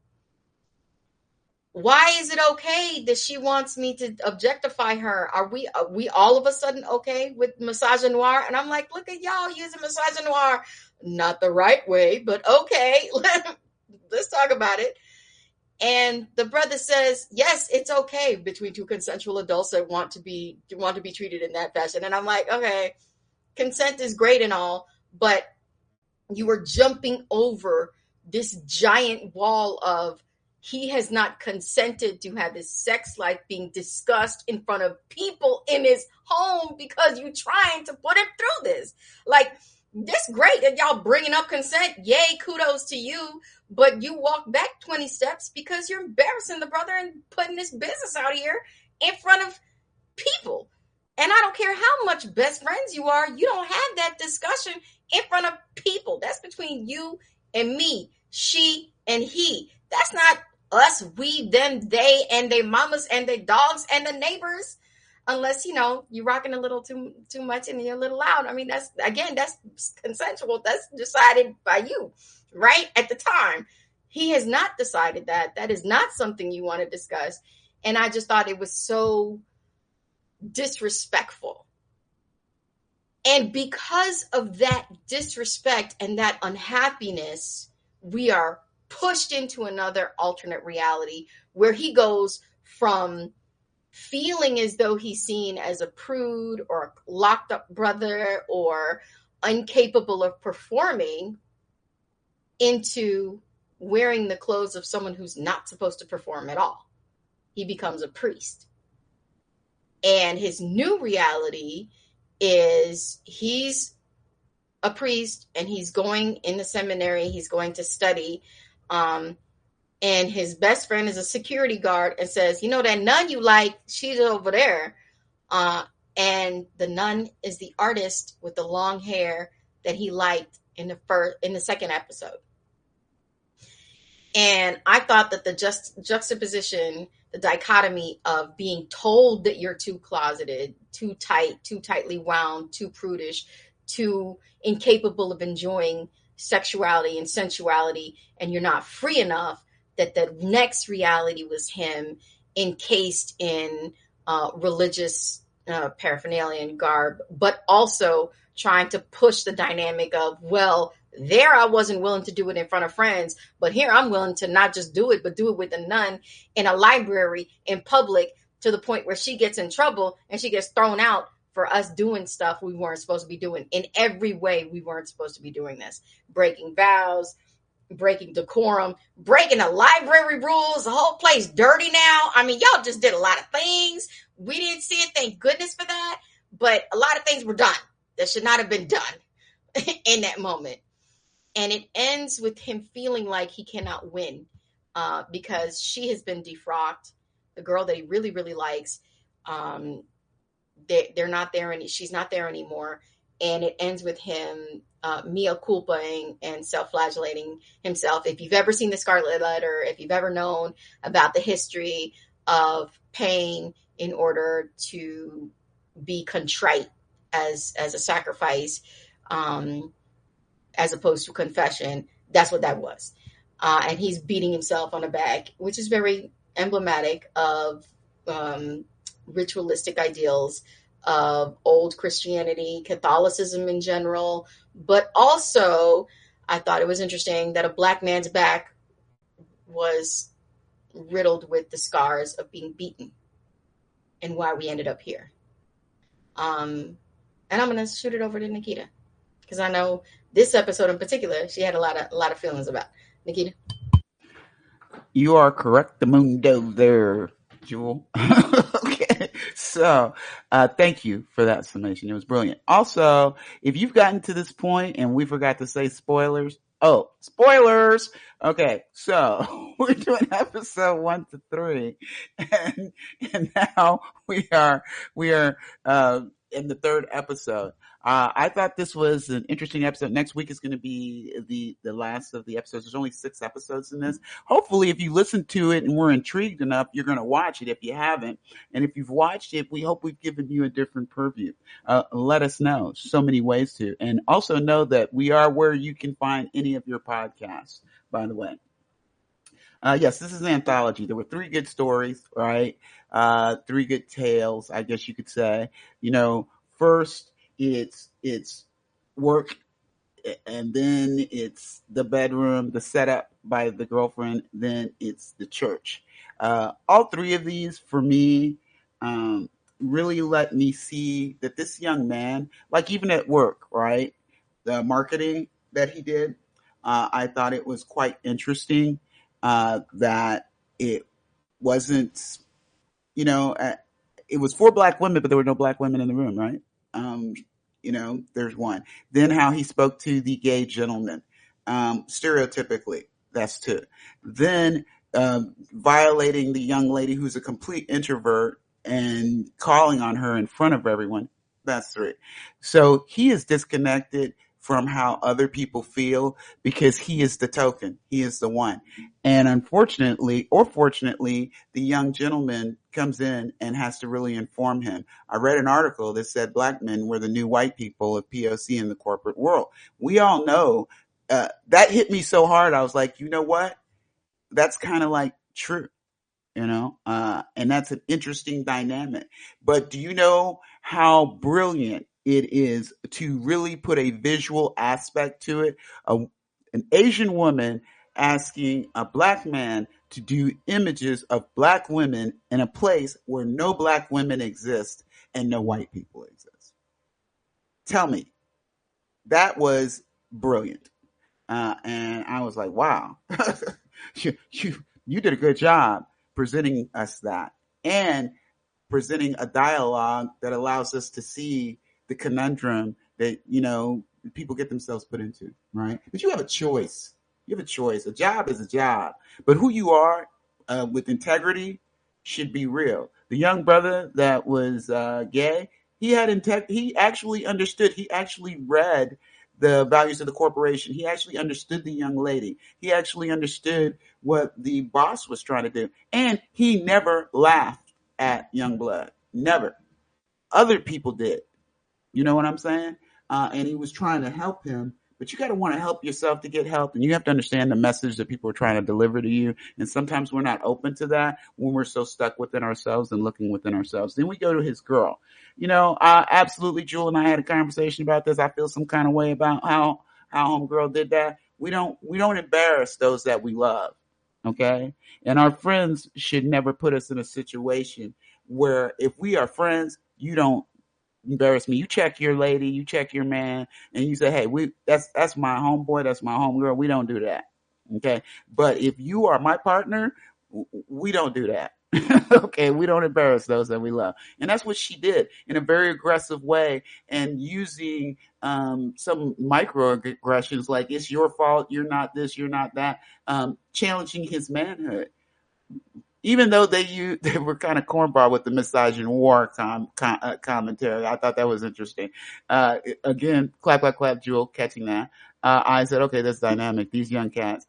Why is it okay that she wants me to objectify her? Are we all of a sudden okay with misogynoir? And I'm like, look at y'all using misogynoir. Not the right way, but okay. Let's talk about it. And the brother says, yes, it's okay between two consensual adults that want to be treated in that fashion. And I'm like, okay, consent is great and all, but you are jumping over this giant wall of he has not consented to have his sex life being discussed in front of people in his home because you're trying to put him through this. Like, that's great that y'all bringing up consent. Yay, kudos to you. But you walk back 20 steps because you're embarrassing the brother and putting this business out here in front of people. And I don't care how much best friends you are, you don't have that discussion in front of people. That's between you and me, she and he. That's not us, we, them, they, and their mamas and their dogs and the neighbors. Unless, you're rocking a little too much and you're a little loud. I mean, that's consensual. That's decided by you, right? At the time. He has not decided that. That is not something you want to discuss. And I just thought it was so disrespectful. And because of that disrespect and that unhappiness, we are pushed into another alternate reality where he goes from feeling as though he's seen as a prude or a locked up brother or incapable of performing into wearing the clothes of someone who's not supposed to perform at all. He becomes a priest. And his new reality is he's a priest and he's going in the seminary. He's going to study. And his best friend is a security guard and says, that nun you like, she's over there. And the nun is the artist with the long hair that he liked in the second episode. And I thought that the juxtaposition, the dichotomy of being told that you're too closeted, too tight, too tightly wound, too prudish, too incapable of enjoying sexuality and sensuality, and you're not free enough, that the next reality was him encased in religious paraphernalia and garb, but also trying to push the dynamic of, well, there I wasn't willing to do it in front of friends, but here I'm willing to not just do it, but do it with a nun in a library in public, to the point where she gets in trouble and she gets thrown out for us doing stuff we weren't supposed to be doing. In every way, we weren't supposed to be doing this. Breaking vows, breaking decorum, breaking the library rules, the whole place dirty now. I mean, y'all just did a lot of things. We didn't see it, thank goodness for that. But a lot of things were done that should not have been done in that moment. And it ends with him feeling like he cannot win because she has been defrocked. The girl that he really, really likes, they're not there, and she's not there anymore. And it ends with him mea culpaing and self-flagellating himself. If you've ever seen The Scarlet Letter, if you've ever known about the history of pain in order to be contrite as a sacrifice, as opposed to confession, that's what that was. And he's beating himself on the back, which is very emblematic of ritualistic ideals of old Christianity, Catholicism in general. But also, I thought it was interesting that a Black man's back was riddled with the scars of being beaten and why we ended up here. And I'm going to shoot it over to Nikita, because I know this episode in particular, she had a lot of feelings about. Nikita? You are correct, the mundo there, Jewel. Okay, so thank you for that summation. It was brilliant. Also, if you've gotten to this point and we forgot to say spoilers, Oh, spoilers. Okay, so we're doing episode 1 to 3, and now we are in the third episode. I thought this was an interesting episode. Next week is going to be the last of the episodes. There's only 6 episodes in this. Hopefully, if you listen to it and we're intrigued enough, you're going to watch it if you haven't. And if you've watched it, we hope we've given you a different purview. Let us know. So many ways to. And also know that we are where you can find any of your podcasts, by the way. Yes, this is an anthology. There were 3 good stories, right? 3 good tales, I guess you could say. First it's work, and then it's the bedroom, the setup by the girlfriend, then it's the church. All 3 of these for me really let me see that this young man, like even at work, right? The marketing that he did, I thought it was quite interesting that it wasn't, it was for Black women, but there were no Black women in the room, right? There's one. Then how he spoke to the gay gentleman, stereotypically, that's 2. Then violating the young lady who's a complete introvert and calling on her in front of everyone, that's 3. So he is disconnected from how other people feel because he is the token. He is the one. And unfortunately, or fortunately, the young gentleman comes in and has to really inform him. I read an article that said Black men were the new white people of POC in the corporate world. We all know that hit me so hard. I was like, you know what? That's kind of like true, and that's an interesting dynamic. But do you know how brilliant it is to really put a visual aspect to it? An Asian woman asking a Black man to do images of Black women in a place where no Black women exist and no white people exist. Tell me. That was brilliant. And I was like, wow, you did a good job presenting us that and presenting a dialogue that allows us to see the conundrum that, people get themselves put into, right? But you have a choice. You have a choice. A job is a job. But who you are with integrity should be real. The young brother that was gay, he actually understood. He actually read the values of the corporation. He actually understood the young lady. He actually understood what the boss was trying to do. And he never laughed at Youngblood. Never. Other people did. You know what I'm saying? And he was trying to help him. But you got to want to help yourself to get help. And you have to understand the message that people are trying to deliver to you. And sometimes we're not open to that when we're so stuck within ourselves and looking within ourselves. Then we go to his girl. Absolutely, Jewel and I had a conversation about this. I feel some kind of way about how homegirl did that. We don't embarrass those that we love. Okay. And our friends should never put us in a situation where if we are friends, you don't embarrass me. You check your lady, you check your man, and you say, hey, that's my homeboy, that's my homegirl. We don't do that. Okay. But if you are my partner, we don't do that. Okay. We don't embarrass those that we love. And that's what she did in a very aggressive way and using some microaggressions like it's your fault, you're not this, you're not that, challenging his manhood. Even though they were kind of cornball with the misogyn war commentary. I thought that was interesting. Again, clap, clap, clap, Jewel, catching that. I said, okay, that's dynamic. These young cats,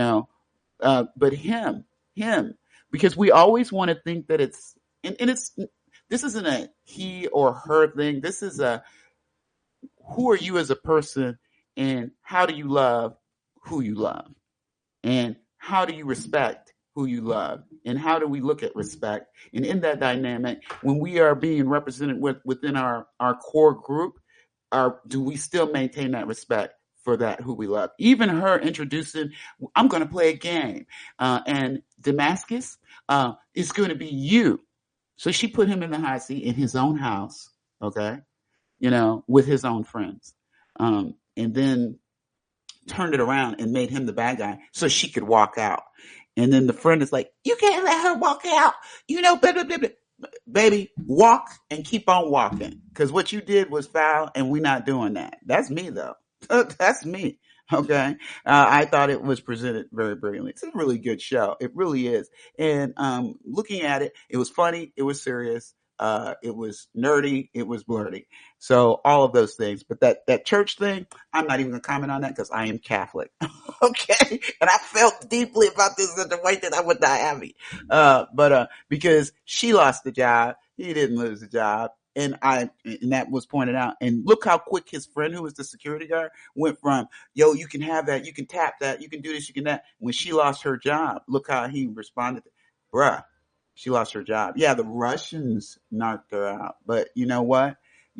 but him, because we always want to think that this isn't a he or her thing. This is who are you as a person and how do you love who you love? And how do you respect who you love? And how do we look at respect? And in that dynamic, when we are being represented within our core group, do we still maintain that respect for that who we love? Even her introducing, I'm going to play a game. And Damascus is going to be you. So she put him in the hot seat in his own house, okay, with his own friends. And then turned it around and made him the bad guy so she could walk out. And then the friend is like, you can't let her walk out. Blah, blah, blah, blah. Baby, walk and keep on walking. Because what you did was foul and we're not doing that. That's me, though. That's me. Okay. I thought it was presented very brilliantly. It's a really good show. It really is. And looking at it, it was funny. It was serious. It was nerdy. It was blurty. So all of those things. But that church thing, I'm not even going to comment on that because I am Catholic. Okay. And I felt deeply about this in the way that I would not have me. But because she lost the job, he didn't lose the job. And that was pointed out. And look how quick his friend, who was the security guard, went from, yo, you can have that, you can tap that, you can do this, you can that. When she lost her job, look how he responded. Bruh, she lost her job. Yeah, the Russians knocked her out. But you know what?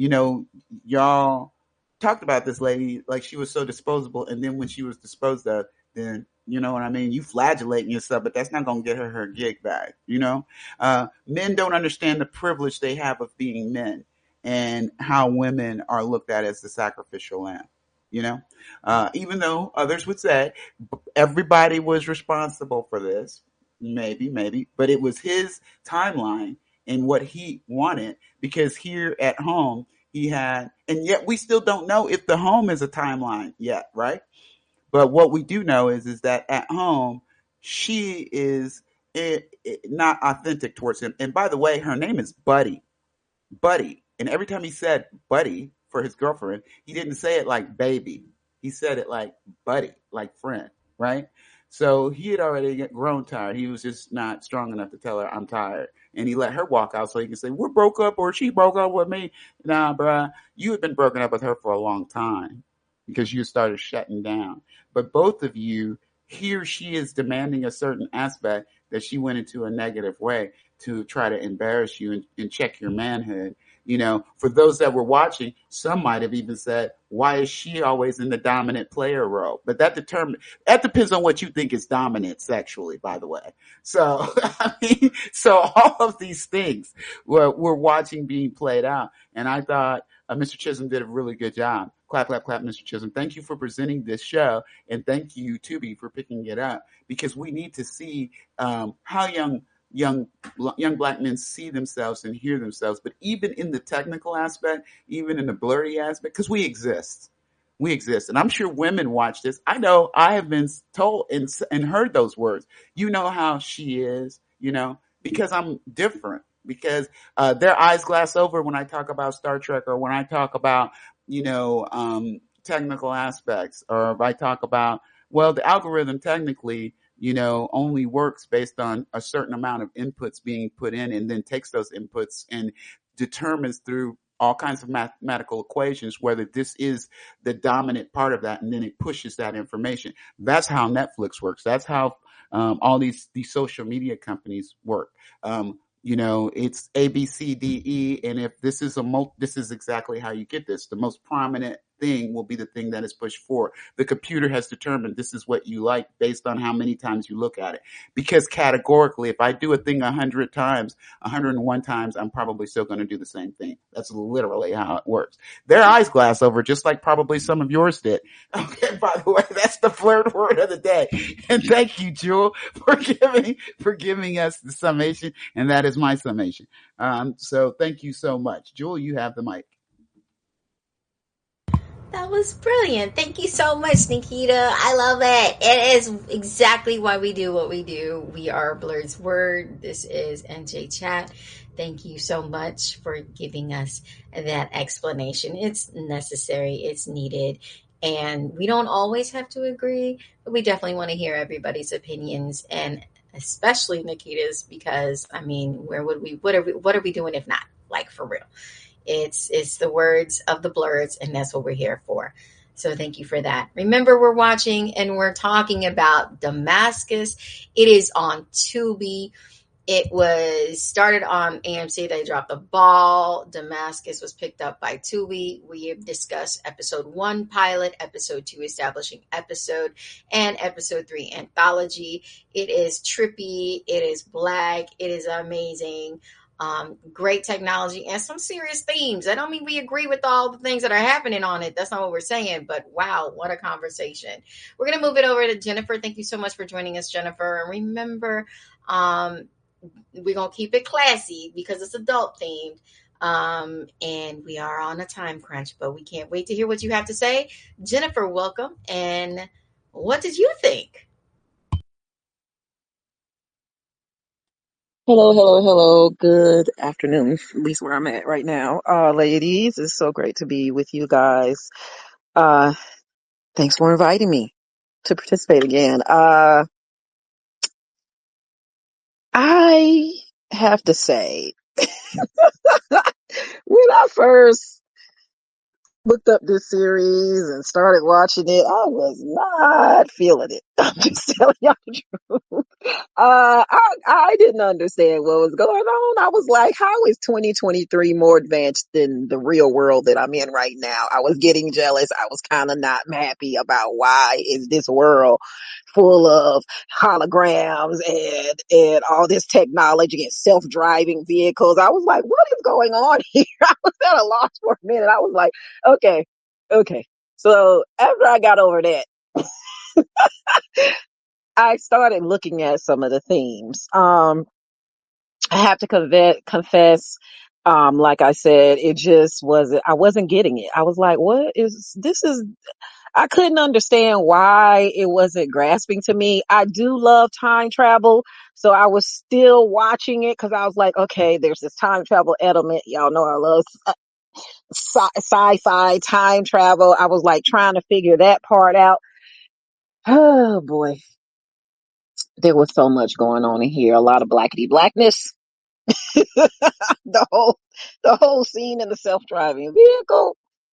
Y'all talked about this lady like she was so disposable. And then when she was disposed of, then you know what I mean? You flagellating yourself, but that's not going to get her gig back. Men don't understand the privilege they have of being men and how women are looked at as the sacrificial lamb. Even though others would say everybody was responsible for this, maybe, but it was his timeline and what he wanted, because here at home he had, and yet we still don't know if the home is a timeline yet, right? But what we do know is that at home, she is not authentic towards him. And by the way, her name is Buddy. Buddy. And every time he said Buddy for his girlfriend, he didn't say it like baby. He said it like buddy, like friend, right? So he had already grown tired. He was just not strong enough to tell her, I'm tired. And he let her walk out so he can say, we're broke up, or she broke up with me. Nah, bruh, you had been broken up with her for a long time because you started shutting down. But both of you, he or she is demanding a certain aspect that she went into a negative way to try to embarrass you and check your manhood. For those that were watching, some might have even said, why is she always in the dominant player role? But that depends on what you think is dominant sexually, by the way. So, so all of these things we're watching being played out. And I thought Mr. Chisholm did a really good job. Clap, clap, clap, Mr. Chisholm. Thank you for presenting this show. And thank you, Tubi, for picking it up, because we need to see how young black men see themselves and hear themselves. But even in the technical aspect, even in the blurry aspect, because we exist. And I'm sure women watch this. I know I have been told and heard those words. You know how she is, because I'm different. Because their eyes glass over when I talk about Star Trek, or when I talk about, technical aspects, or if I talk about, well, the algorithm technically, only works based on a certain amount of inputs being put in, and then takes those inputs and determines through all kinds of mathematical equations whether this is the dominant part of that, and then it pushes that information. That's how Netflix works. That's how all these social media companies work. It's A, B, C, D, E, and if this is this is exactly how you get this. The most prominent thing will be the thing that is pushed forward. The computer has determined this is what you like based on how many times you look at it. Because categorically, if I do a thing 100 times, 101 times, I'm probably still going to do the same thing. That's literally how it works. Their eyes glass over, just like probably some of yours did. Okay, by the way, that's the flirt word of the day. And thank you, Jewel, for giving us the summation. And that is my summation. So thank you so much. Jewel, you have the mic. That was brilliant. Thank you so much, Nikita. I love it. It is exactly why we do what we do. We are Blurred's Word. This is NJ Chat. Thank you so much for giving us that explanation. It's necessary. It's needed. And we don't always have to agree, but we definitely want to hear everybody's opinions, and especially Nikita's, because what are we doing if not? Like, for real. It's the words of the Blurreds, and that's what we're here for. So thank you for that. Remember, we're watching and we're talking about Damascus. It is on Tubi. It was started on AMC. They dropped the ball. Damascus was picked up by Tubi. We have discussed episode 1 pilot, episode 2 establishing episode, and episode 3 anthology. It is trippy. It is black. It is amazing. Great technology and some serious themes. I don't mean we agree with all the things that are happening on it. That's not what we're saying, but wow, what a conversation. We're going to move it over to Jennifer. Thank you so much for joining us, Jennifer. And remember, we're going to keep it classy because it's adult themed. And we are on a time crunch, but we can't wait to hear what you have to say. Jennifer, welcome. And what did you think? Hello, hello, hello. Good afternoon, at least where I'm at right now. Ladies, it's so great to be with you guys. Uh, thanks for inviting me to participate again. I have to say, when I first looked up this series and started watching it, I was not feeling it. I'm just telling y'all the truth. I didn't understand what was going on. I was like, how is 2023 more advanced than the real world that I'm in right now? I was getting jealous. I was kind of not happy about why is this world full of holograms and all this technology and self-driving vehicles. I was like, what is going on here? I was at a loss for a minute. I was like, okay, okay. So after I got over that, I started looking at some of the themes. I have to confess, like I said, it just wasn't, I wasn't getting it. I was like, I couldn't understand why it wasn't grasping to me. I do love time travel. So I was still watching it because I was like, okay, there's this time travel element. Y'all know I love sci-fi time travel. I was like trying to figure that part out. Oh boy, there was so much going on in here. A lot of blackety blackness. the whole the whole scene in the self-driving vehicle.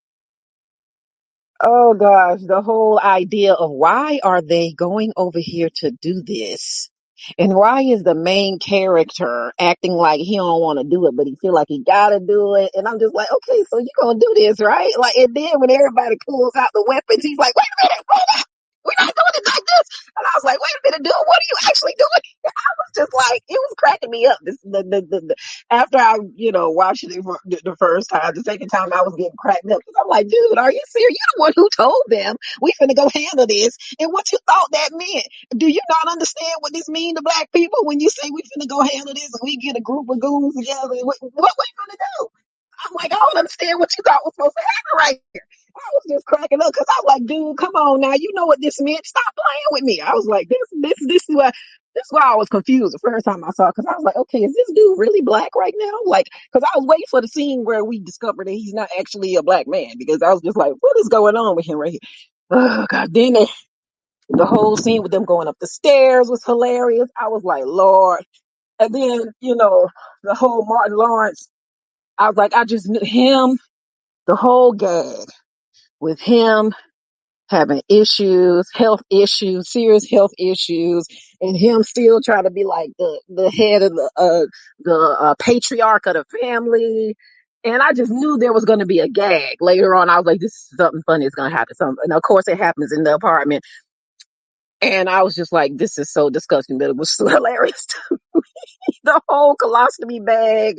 Oh gosh, the whole idea of why are they going over here to do this? And why is the main character acting like he don't want to do it, but he feel like he gotta do it? And I'm just like, okay, so you gonna do this, right? Like, and then when everybody pulls out the weapons, he's like, wait a minute, hold up, we're not doing it like this. And I was like, wait a minute, dude, what are you actually doing? I was just like, it was cracking me up. After I, watched it the first time, the second time I was getting cracked up because I'm like, dude, are you serious? You're the one who told them we finna go handle this, and what you thought that meant? Do you not understand what this mean to black people when you say we finna go handle this and we get a group of goons together? What we finna do? I'm like, I don't understand what you thought was supposed to happen right here. I was just cracking up because I was like, dude, come on now. You know what this meant. Stop playing with me. I was like, this is why I was confused the first time I saw it because I was like, okay, is this dude really black right now? Like, because I was waiting for the scene where we discovered that he's not actually a black man because I was just like, what is going on with him right here? Oh, God, then the whole scene with them going up the stairs was hilarious. I was like, Lord. And then, the whole Martin Lawrence, I was like, I just knew him, the whole gag with him having issues, health issues, serious health issues, and him still trying to be like the head of the patriarch of the family. And I just knew there was going to be a gag later on. I was like, this is something funny is going to happen. And of course, it happens in the apartment. And I was just like, this is so disgusting, but it was so hilarious. The whole colostomy bag.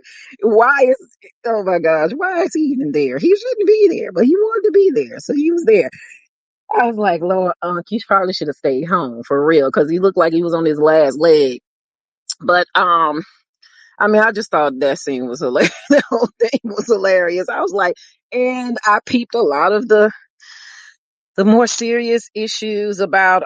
Oh my gosh, why is he even there? He shouldn't be there, but he wanted to be there. So he was there. I was like, Lord, you probably should have stayed home for real, because he looked like he was on his last leg. But I mean, I just thought that scene was hilarious. The whole thing was hilarious. I was like, and I peeped a lot of the more serious issues about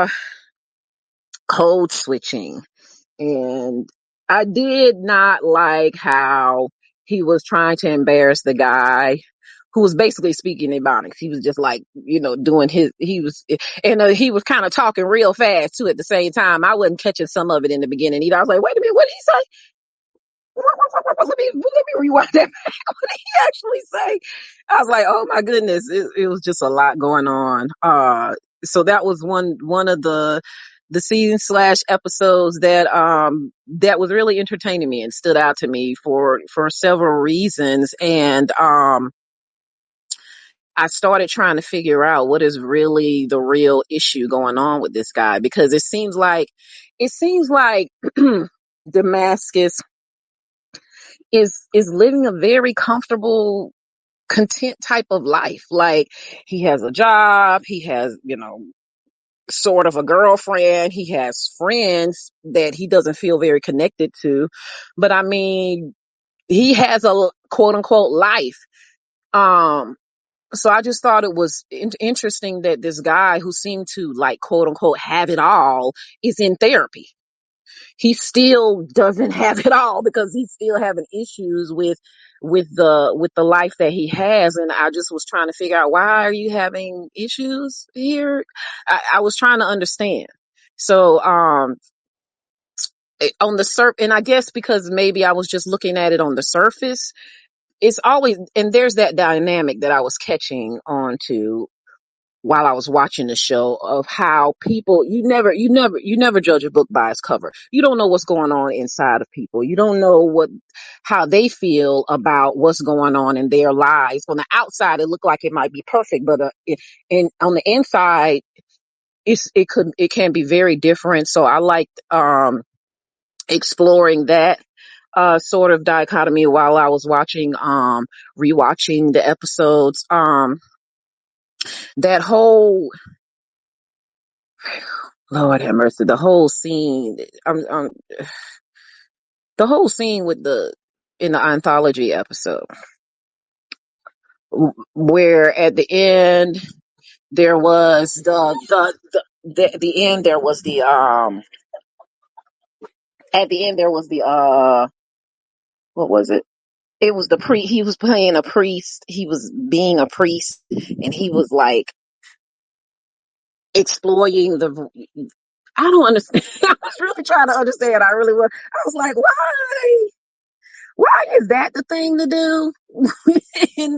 code switching. And I did not like how he was trying to embarrass the guy who was basically speaking Ebonics. He was just like, doing he was kind of talking real fast too at the same time. I wasn't catching some of it in the beginning either. I was like, wait a minute, what did he say? Let me rewind that back. What did he actually say? I was like, oh my goodness, it was just a lot going on. So that was one of the season / episodes that was really entertaining me and stood out to me for several reasons. And I started trying to figure out what is really the real issue going on with this guy, because it seems like Damascus is living a very comfortable, content type of life. Like, he has a job, he has, sort of a girlfriend, he has friends that he doesn't feel very connected to. But I mean, he has quote unquote life. So I just thought it was interesting that this guy who seemed to like quote unquote have it all is in therapy. He still doesn't have it all because he's still having issues with the life that he has. And I just was trying to figure out, why are you having issues here? I was trying to understand. So on the surface, and I guess because maybe I was just looking at it on the surface, it's always, and there's that dynamic that I was catching on to while I was watching the show, of how people, you never judge a book by its cover. You don't know what's going on inside of people. You don't know how they feel about what's going on in their lives. On the outside, it looked like it might be perfect, but and on the inside, it can be very different. So I liked exploring that sort of dichotomy while I was rewatching the episodes. That whole, Lord have mercy, the whole scene, the whole scene in the anthology episode, where at the end there was the end there was the at the end there was the what was it? It was he was playing a priest. He was being a priest, and he was like exploiting I don't understand. I was really trying to understand. I really was. I was like, why is that the thing to do in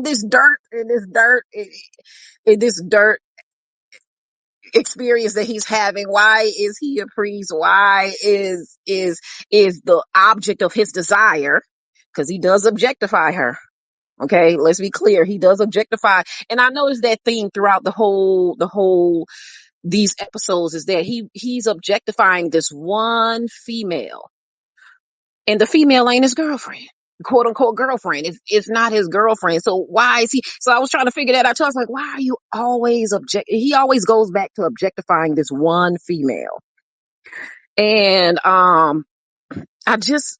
this dirt experience that he's having? Why is he a priest? Why is the object of his desire? Because he does objectify her. Okay, let's be clear. He does objectify, and I noticed that theme throughout the whole these episodes, is that he's objectifying this one female, and the female ain't his girlfriend, quote unquote girlfriend. It's not his girlfriend. So why is he? So I was trying to figure that out. So I was like, why are you always he always goes back to objectifying this one female, and I just,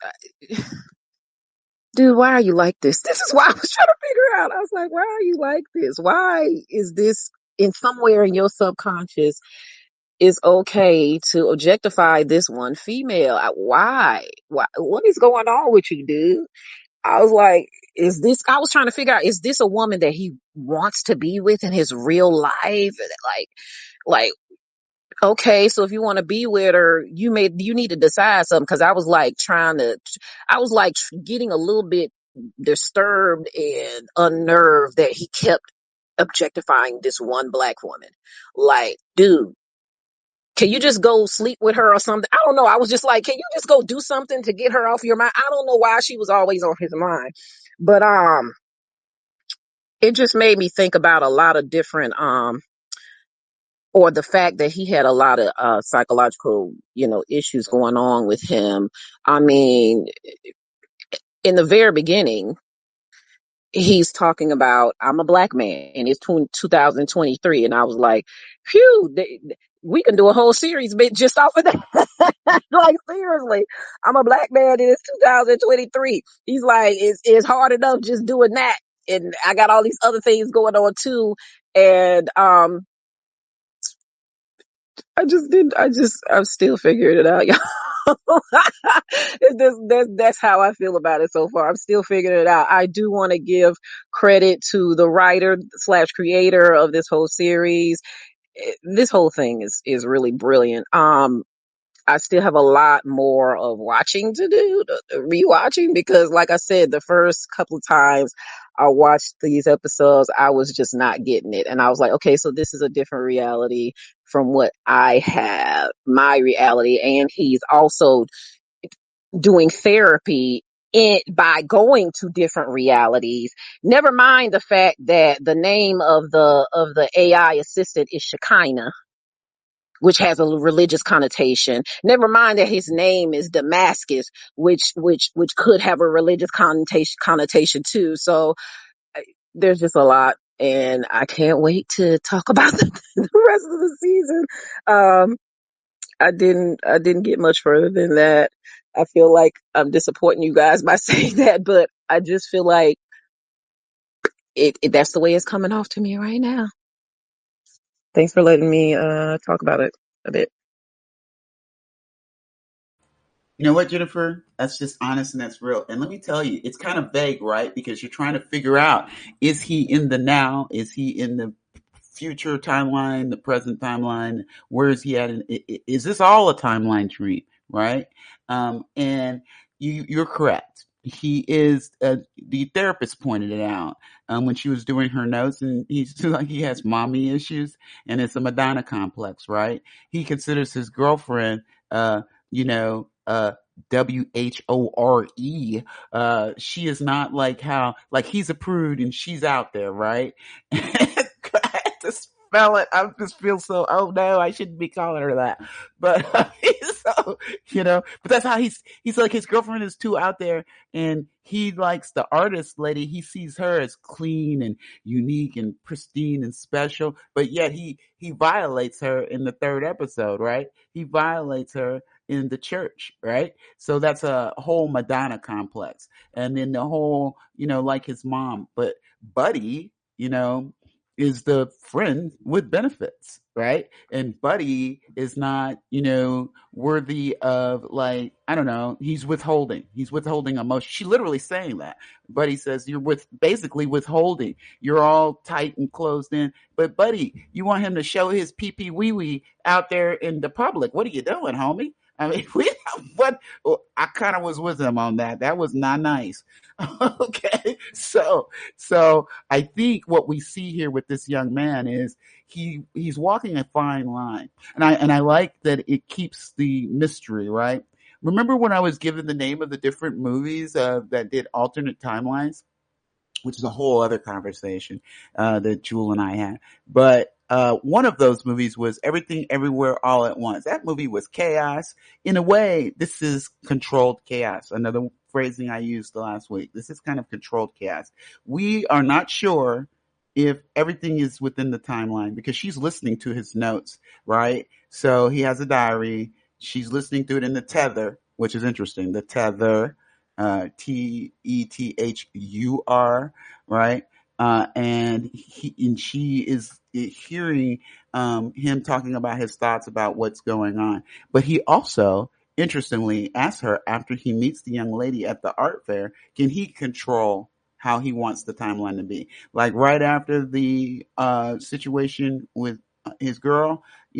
dude, why are you like this? This is why I was trying to figure out. I was like, why are you like this? Why is this in somewhere in your subconscious? It's okay to objectify this one female. Why? What is going on with you, dude? I was like, I was trying to figure out, is this a woman that he wants to be with in his real life? Like, okay, so if you want to be with her, you need to decide something. Cause I was like getting a little bit disturbed and unnerved that he kept objectifying this one black woman. Like, dude, can you just go sleep with her or something? I don't know. I was just like, can you just go do something to get her off your mind? I don't know why she was always on his mind, but it just made me think about a lot of different or the fact that he had a lot of psychological, issues going on with him. I mean, in the very beginning, he's talking about, I'm a black man, and it's 2023. And I was like, phew, we can do a whole series just off of that. Like, seriously, I'm a black man, and it's 2023. He's like, it's hard enough just doing that. And I got all these other things going on too. And, I'm still figuring it out, y'all. That's how I feel about it so far. I'm still figuring it out. I do want to give credit to the writer / creator of this whole series. This whole thing is really brilliant. I still have a lot more of watching to do, rewatching, because like I said, the first couple of times I watched these episodes, I was just not getting it. And I was like, okay, so this is a different reality from what I have, my reality. And he's also doing therapy by going to different realities. Never mind the fact that the name of the AI assistant is Shekinah, which has a religious connotation. Never mind that his name is Damascus, which could have a religious connotation too. So there's just a lot, and I can't wait to talk about the rest of the season. I didn't get much further than that. I feel like I'm disappointing you guys by saying that, but I just feel like that's the way it's coming off to me right now. Thanks for letting me talk about it a bit. You know what, Jennifer? That's just honest and that's real. And let me tell you, it's kind of vague, right? Because you're trying to figure out, is he in the now? Is he in the future timeline, the present timeline? Where is he at? Is this all a timeline dream, right? And you're correct. He is, the therapist pointed it out when she was doing her notes, and he's like, he has mommy issues and it's a Madonna complex, right? He considers his girlfriend, you know, WHORE. She is not like how, like he's a prude and she's out there, right? I had to spell it. I just feel so, oh no, I shouldn't be calling her that. But so, but that's how he's like, his girlfriend is too out there, and he likes the artist lady. He sees her as clean and unique and pristine and special, but yet he violates her in the third episode, right? He violates her in the church, right? So that's a whole Madonna complex. And then the whole, like his mom, but Buddy, is the friend with benefits, right? And Buddy is not, worthy of, like, I don't know, he's withholding emotion. She literally saying that. Buddy says, you're basically withholding. You're all tight and closed in. But Buddy, you want him to show his pee-pee wee-wee out there in the public. What are you doing, homie? I mean, I kind of was with him on that. That was not nice. Okay. So I think what we see here with this young man is he's walking a fine line. And I like that it keeps the mystery, right? Remember when I was given the name of the different movies that did alternate timelines, which is a whole other conversation that Jewel and I had. But one of those movies was Everything Everywhere All at Once. That movie was chaos. In a way, this is controlled chaos. Another phrasing I used last week. This is kind of controlled chaos. We are not sure if everything is within the timeline because she's listening to his notes, right? So he has a diary. She's listening to it in the tether, which is interesting. The tether, Tethur, right? And she is hearing him talking about his thoughts about what's going on. But he also, interestingly, asks her after he meets the young lady at the art fair, can he control how he wants the timeline to be? Like right after the situation with his girl,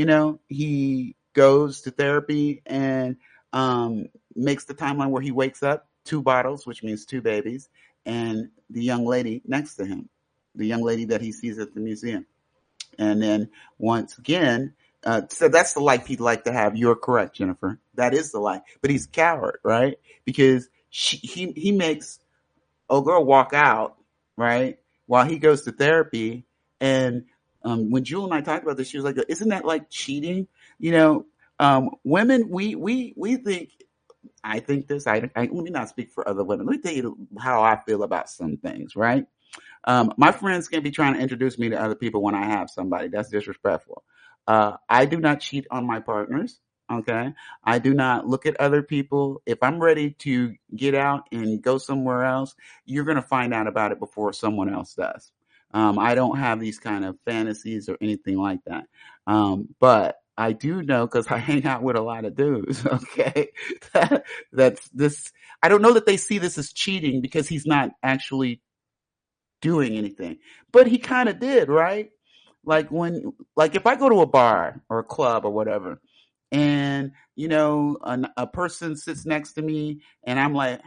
he goes to therapy and makes the timeline where he wakes up 2 bottles, which means 2 babies, and the young lady next to him, the young lady that he sees at the museum. And then once again, so that's the life he'd like to have. You're correct, Jennifer. That is the life. But he's a coward, right? Because he makes old girl walk out, right? While he goes to therapy. And when Jewel and I talked about this, she was like, isn't that like cheating? Women, we think, I think this, let me not speak for other women. Let me tell you how I feel about some things, right? My friends can't be trying to introduce me to other people when I have somebody. That's disrespectful. I do not cheat on my partners. Okay. I do not look at other people. If I'm ready to get out and go somewhere else, you're going to find out about it before someone else does. I don't have these kind of fantasies or anything like that. But I do know, because I hang out with a lot of dudes, okay, that's this. I don't know that they see this as cheating because he's not actually doing anything, but he kind of did, right? Like if I go to a bar or a club or whatever, and a person sits next to me, and I'm like,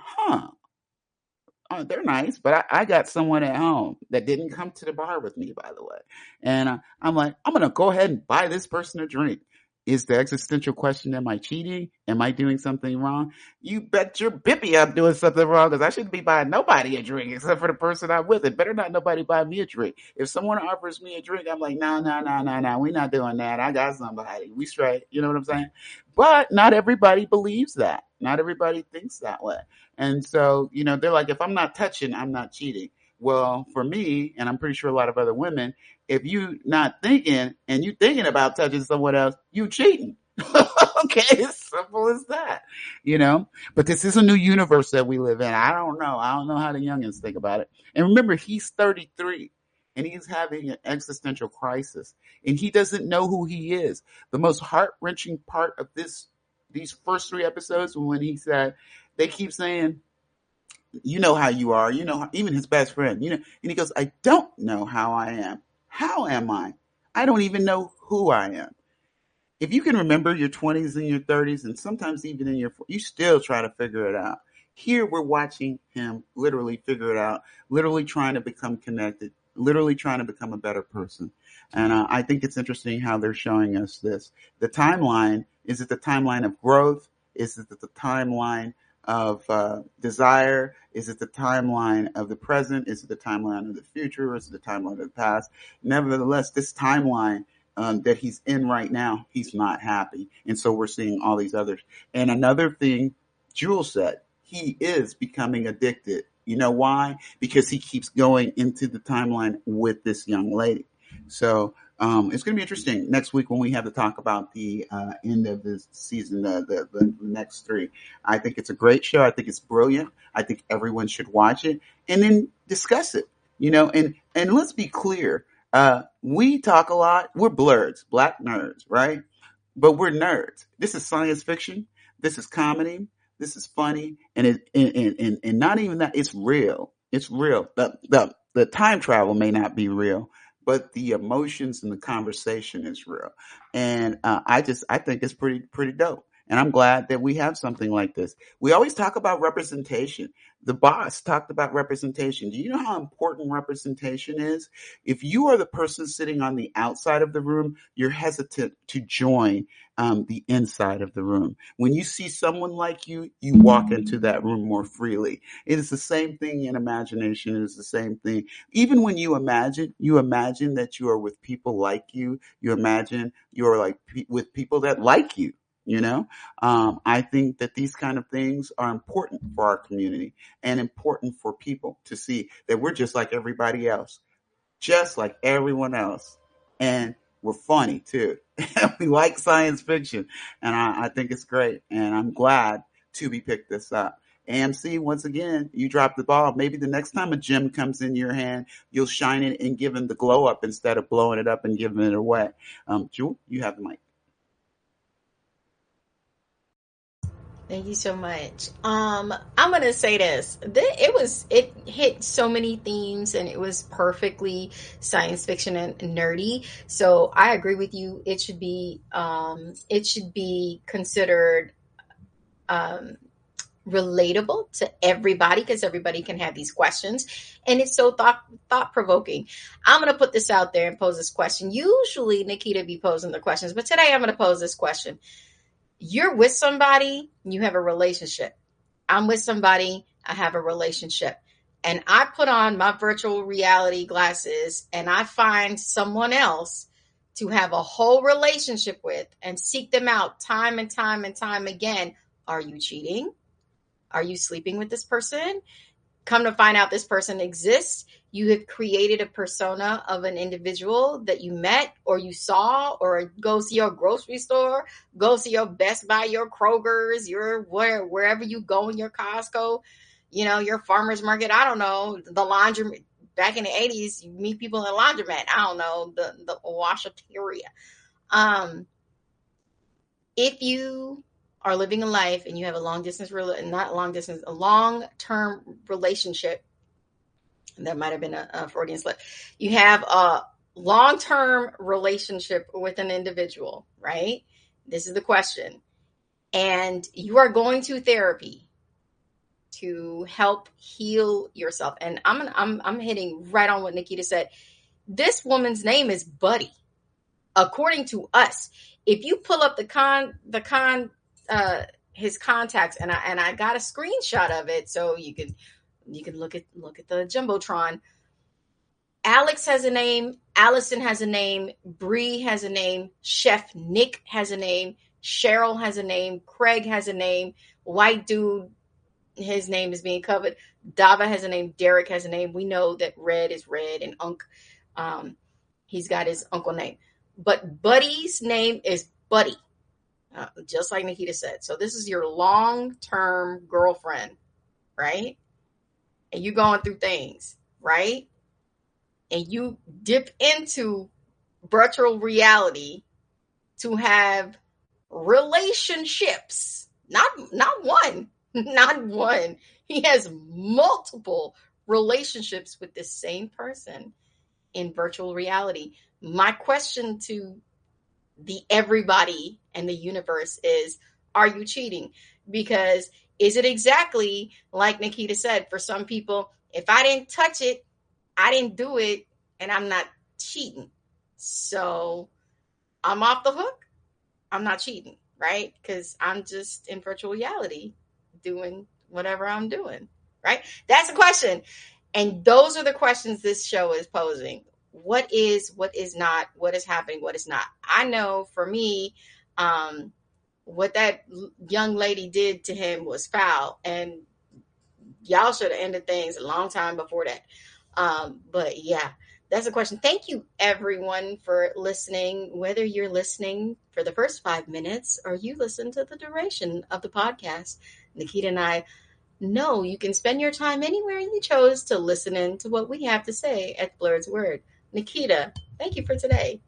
they're nice, but I got someone at home that didn't come to the bar with me, by the way. And I'm like, I'm going to go ahead and buy this person a drink. Is the existential question, am I cheating? Am I doing something wrong? You bet your bippy I'm doing something wrong, because I shouldn't be buying nobody a drink except for the person I'm with. It better not nobody buy me a drink. If someone offers me a drink, I'm like, no, we're not doing that. I got somebody. We straight. You know what I'm saying? But not everybody believes that. Not everybody thinks that way. And so, they're like, if I'm not touching, I'm not cheating. Well, for me, and I'm pretty sure a lot of other women, if you not thinking and you thinking about touching someone else, you cheating. Okay, it's simple as that, But this is a new universe that we live in. I don't know. I don't know how the youngins think about it. And remember, he's 33 and he's having an existential crisis and he doesn't know who he is. The most heart-wrenching part of these first 3 episodes when he said, they keep saying, you know how you are, even his best friend, and he goes, I don't know how I am. How am I? I don't even know who I am. If you can remember your 20s and your 30s, and sometimes even in your 40s, you still try to figure it out. Here we're watching him literally figure it out, literally trying to become connected, literally trying to become a better person. And I think it's interesting how they're showing us this. The timeline, is it the timeline of growth? Is it the timeline of desire? Is it the timeline of the present? Is it the timeline of the future? Or is it the timeline of the past? Nevertheless, this timeline that he's in right now, he's not happy. And so we're seeing all these others. And another thing Jules said, he is becoming addicted. You know why? Because he keeps going into the timeline with this young lady. So it's going to be interesting next week when we have to talk about the end of this season, the next 3. I think it's a great show. I think it's brilliant. I think everyone should watch it and then discuss it, and let's be clear. We talk a lot. We're blurs, black nerds, right? But we're nerds. This is science fiction. This is comedy. This is funny. And not even that, it's real. It's real. The time travel may not be real, but the emotions and the conversation is real. And I think it's pretty dope. And I'm glad that we have something like this. We always talk about representation. The boss talked about representation. Do you know how important representation is? If you are the person sitting on the outside of the room, you're hesitant to join the inside of the room. When you see someone like you, you walk into that room more freely. It is the same thing in imagination. It is the same thing. Even when you imagine that you are with people like you. You imagine you're like with people that like you. I think that these kind of things are important for our community and important for people to see that we're just like everybody else, just like everyone else. And we're funny too. We like science fiction. And I think it's great. And I'm glad Tubi picked this up. AMC, once again, you dropped the ball. Maybe the next time a gem comes in your hand, you'll shine it and give them the glow up instead of blowing it up and giving it away. Jewel, you have the mic. Thank you so much. I'm gonna say this. It hit so many themes and it was perfectly science fiction and nerdy. So I agree with you. It should be considered relatable to everybody because everybody can have these questions and it's so thought provoking. I'm going to put this out there and pose this question. Usually Nikita be posing the questions, but today I'm going to pose this question. You're with somebody, you have a relationship. I'm with somebody, I have a relationship. And I put on my virtual reality glasses and I find someone else to have a whole relationship with and seek them out time and time and time again. Are you cheating? Are you sleeping with this person? Come to find out this person exists. You have created a persona of an individual that you met or you saw, or go see your grocery store, go see your Best Buy, your Kroger's, your wherever you go in your Costco, your farmer's market. I don't know, the laundromat. Back in the 80s, you meet people in a laundromat. I don't know, the washateria. If you are living a life and you have a a long-term relationship, that might have been a Freudian slip. You have a long-term relationship with an individual, right? This is the question. And you are going to therapy to help heal yourself. And I'm hitting right on what Nikita said. This woman's name is Buddy. According to us, if you pull up his contacts, and I got a screenshot of it so you can look at the jumbotron. Alex has a name, Allison has a name, Bree has a name, Chef Nick has a name, Cheryl has a name, Craig has a name, white dude, his name is being covered, Dava has a name, Derek has a name. We know that Red is Red and he's got his uncle name. But Buddy's name is Buddy. just like Nikita said. So this is your long-term girlfriend, right? And you going through things, right? And you dip into virtual reality to have relationships. Not one. Not one. He has multiple relationships with this same person in virtual reality. My question to the everybody and the universe is, are you cheating? Because is it exactly like Nikita said, for some people, if I didn't touch it, I didn't do it, and I'm not cheating. So I'm off the hook. I'm not cheating, right? Because I'm just in virtual reality doing whatever I'm doing, right? That's the question. And those are the questions this show is posing. What is not, what is happening, what is not. I know for me, what that young lady did to him was foul, and y'all should have ended things a long time before that. But yeah, that's a question. Thank you, everyone, for listening, whether you're listening for the first 5 minutes or you listen to the duration of the podcast. Nikita and I know you can spend your time anywhere you chose to listen in to what we have to say at Blurred's Word. Nikita, thank you for today.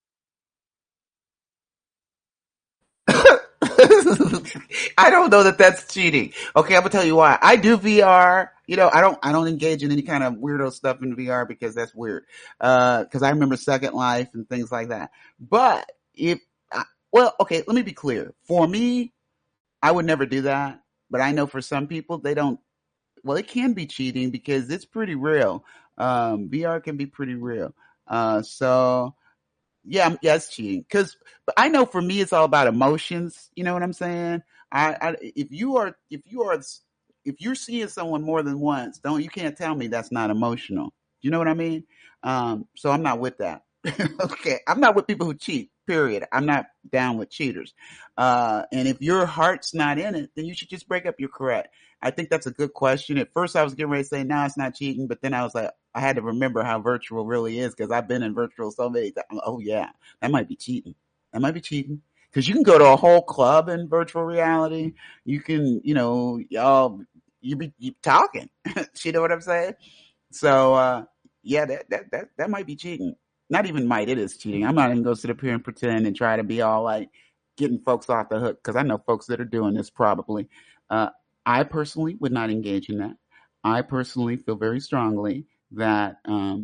I don't know that that's cheating. Okay, I'm gonna tell you why. I do VR. You know, I don't engage in any kind of weirdo stuff in VR because that's weird. Because I remember Second Life and things like that. But okay, let me be clear. For me, I would never do that. But I know for some people, they don't. Well, it can be cheating because it's pretty real. VR can be pretty real. So yeah, it's cheating. But I know for me, it's all about emotions. You know what I'm saying? If you're seeing someone more than once, you can't tell me that's not emotional. You know what I mean? So I'm not with that. Okay. I'm not with people who cheat, period. I'm not down with cheaters. And if your heart's not in it, then you should just break up your correct. I think that's a good question. At first I was getting ready to say, no, it's not cheating. But then I was like, I had to remember how virtual really is because I've been in virtual so many times. Oh yeah, that might be cheating. That might be cheating. Because you can go to a whole club in virtual reality. You can, you be talking. You know what I'm saying? So, yeah, that might be cheating. Not even might, it is cheating. I'm not even going to sit up here and pretend and try to be all like getting folks off the hook because I know folks that are doing this probably. I personally would not engage in that. I personally feel very strongly that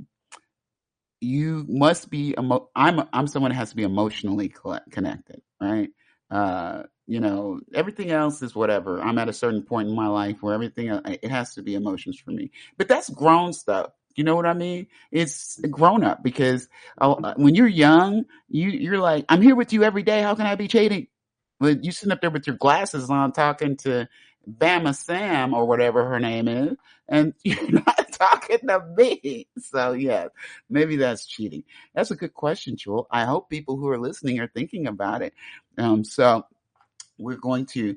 you must be. I'm someone that has to be emotionally connected, right? Everything else is whatever. I'm at a certain point in my life where everything it has to be emotions for me. But that's grown stuff. You know what I mean? It's grown up because when you're young, you're like, I'm here with you every day. How can I be cheating? But you sitting up there with your glasses on talking to Bama Sam or whatever her name is, and you're not talking to me. So yeah, maybe that's cheating. That's a good question, Jewel. I hope people who are listening are thinking about it. So we're going to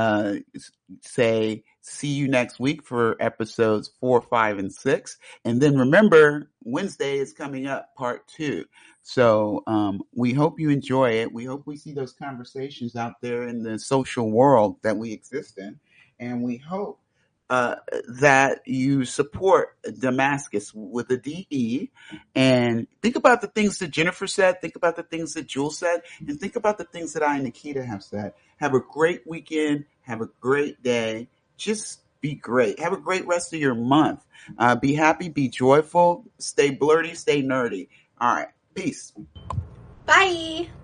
say see you next week for episodes 4, 5, and 6. And then remember, Wednesday is coming up, part 2. So we hope you enjoy it. We hope we see those conversations out there in the social world that we exist in. And we hope that you support Damascus with a DE, and think about the things that Jennifer said, think about the things that Jewel said, and think about the things that I and Nikita have said. Have a great weekend. Have a great day. Just be great. Have a great rest of your month. Be happy, be joyful, stay blurty, stay nerdy. All right. Peace. Bye.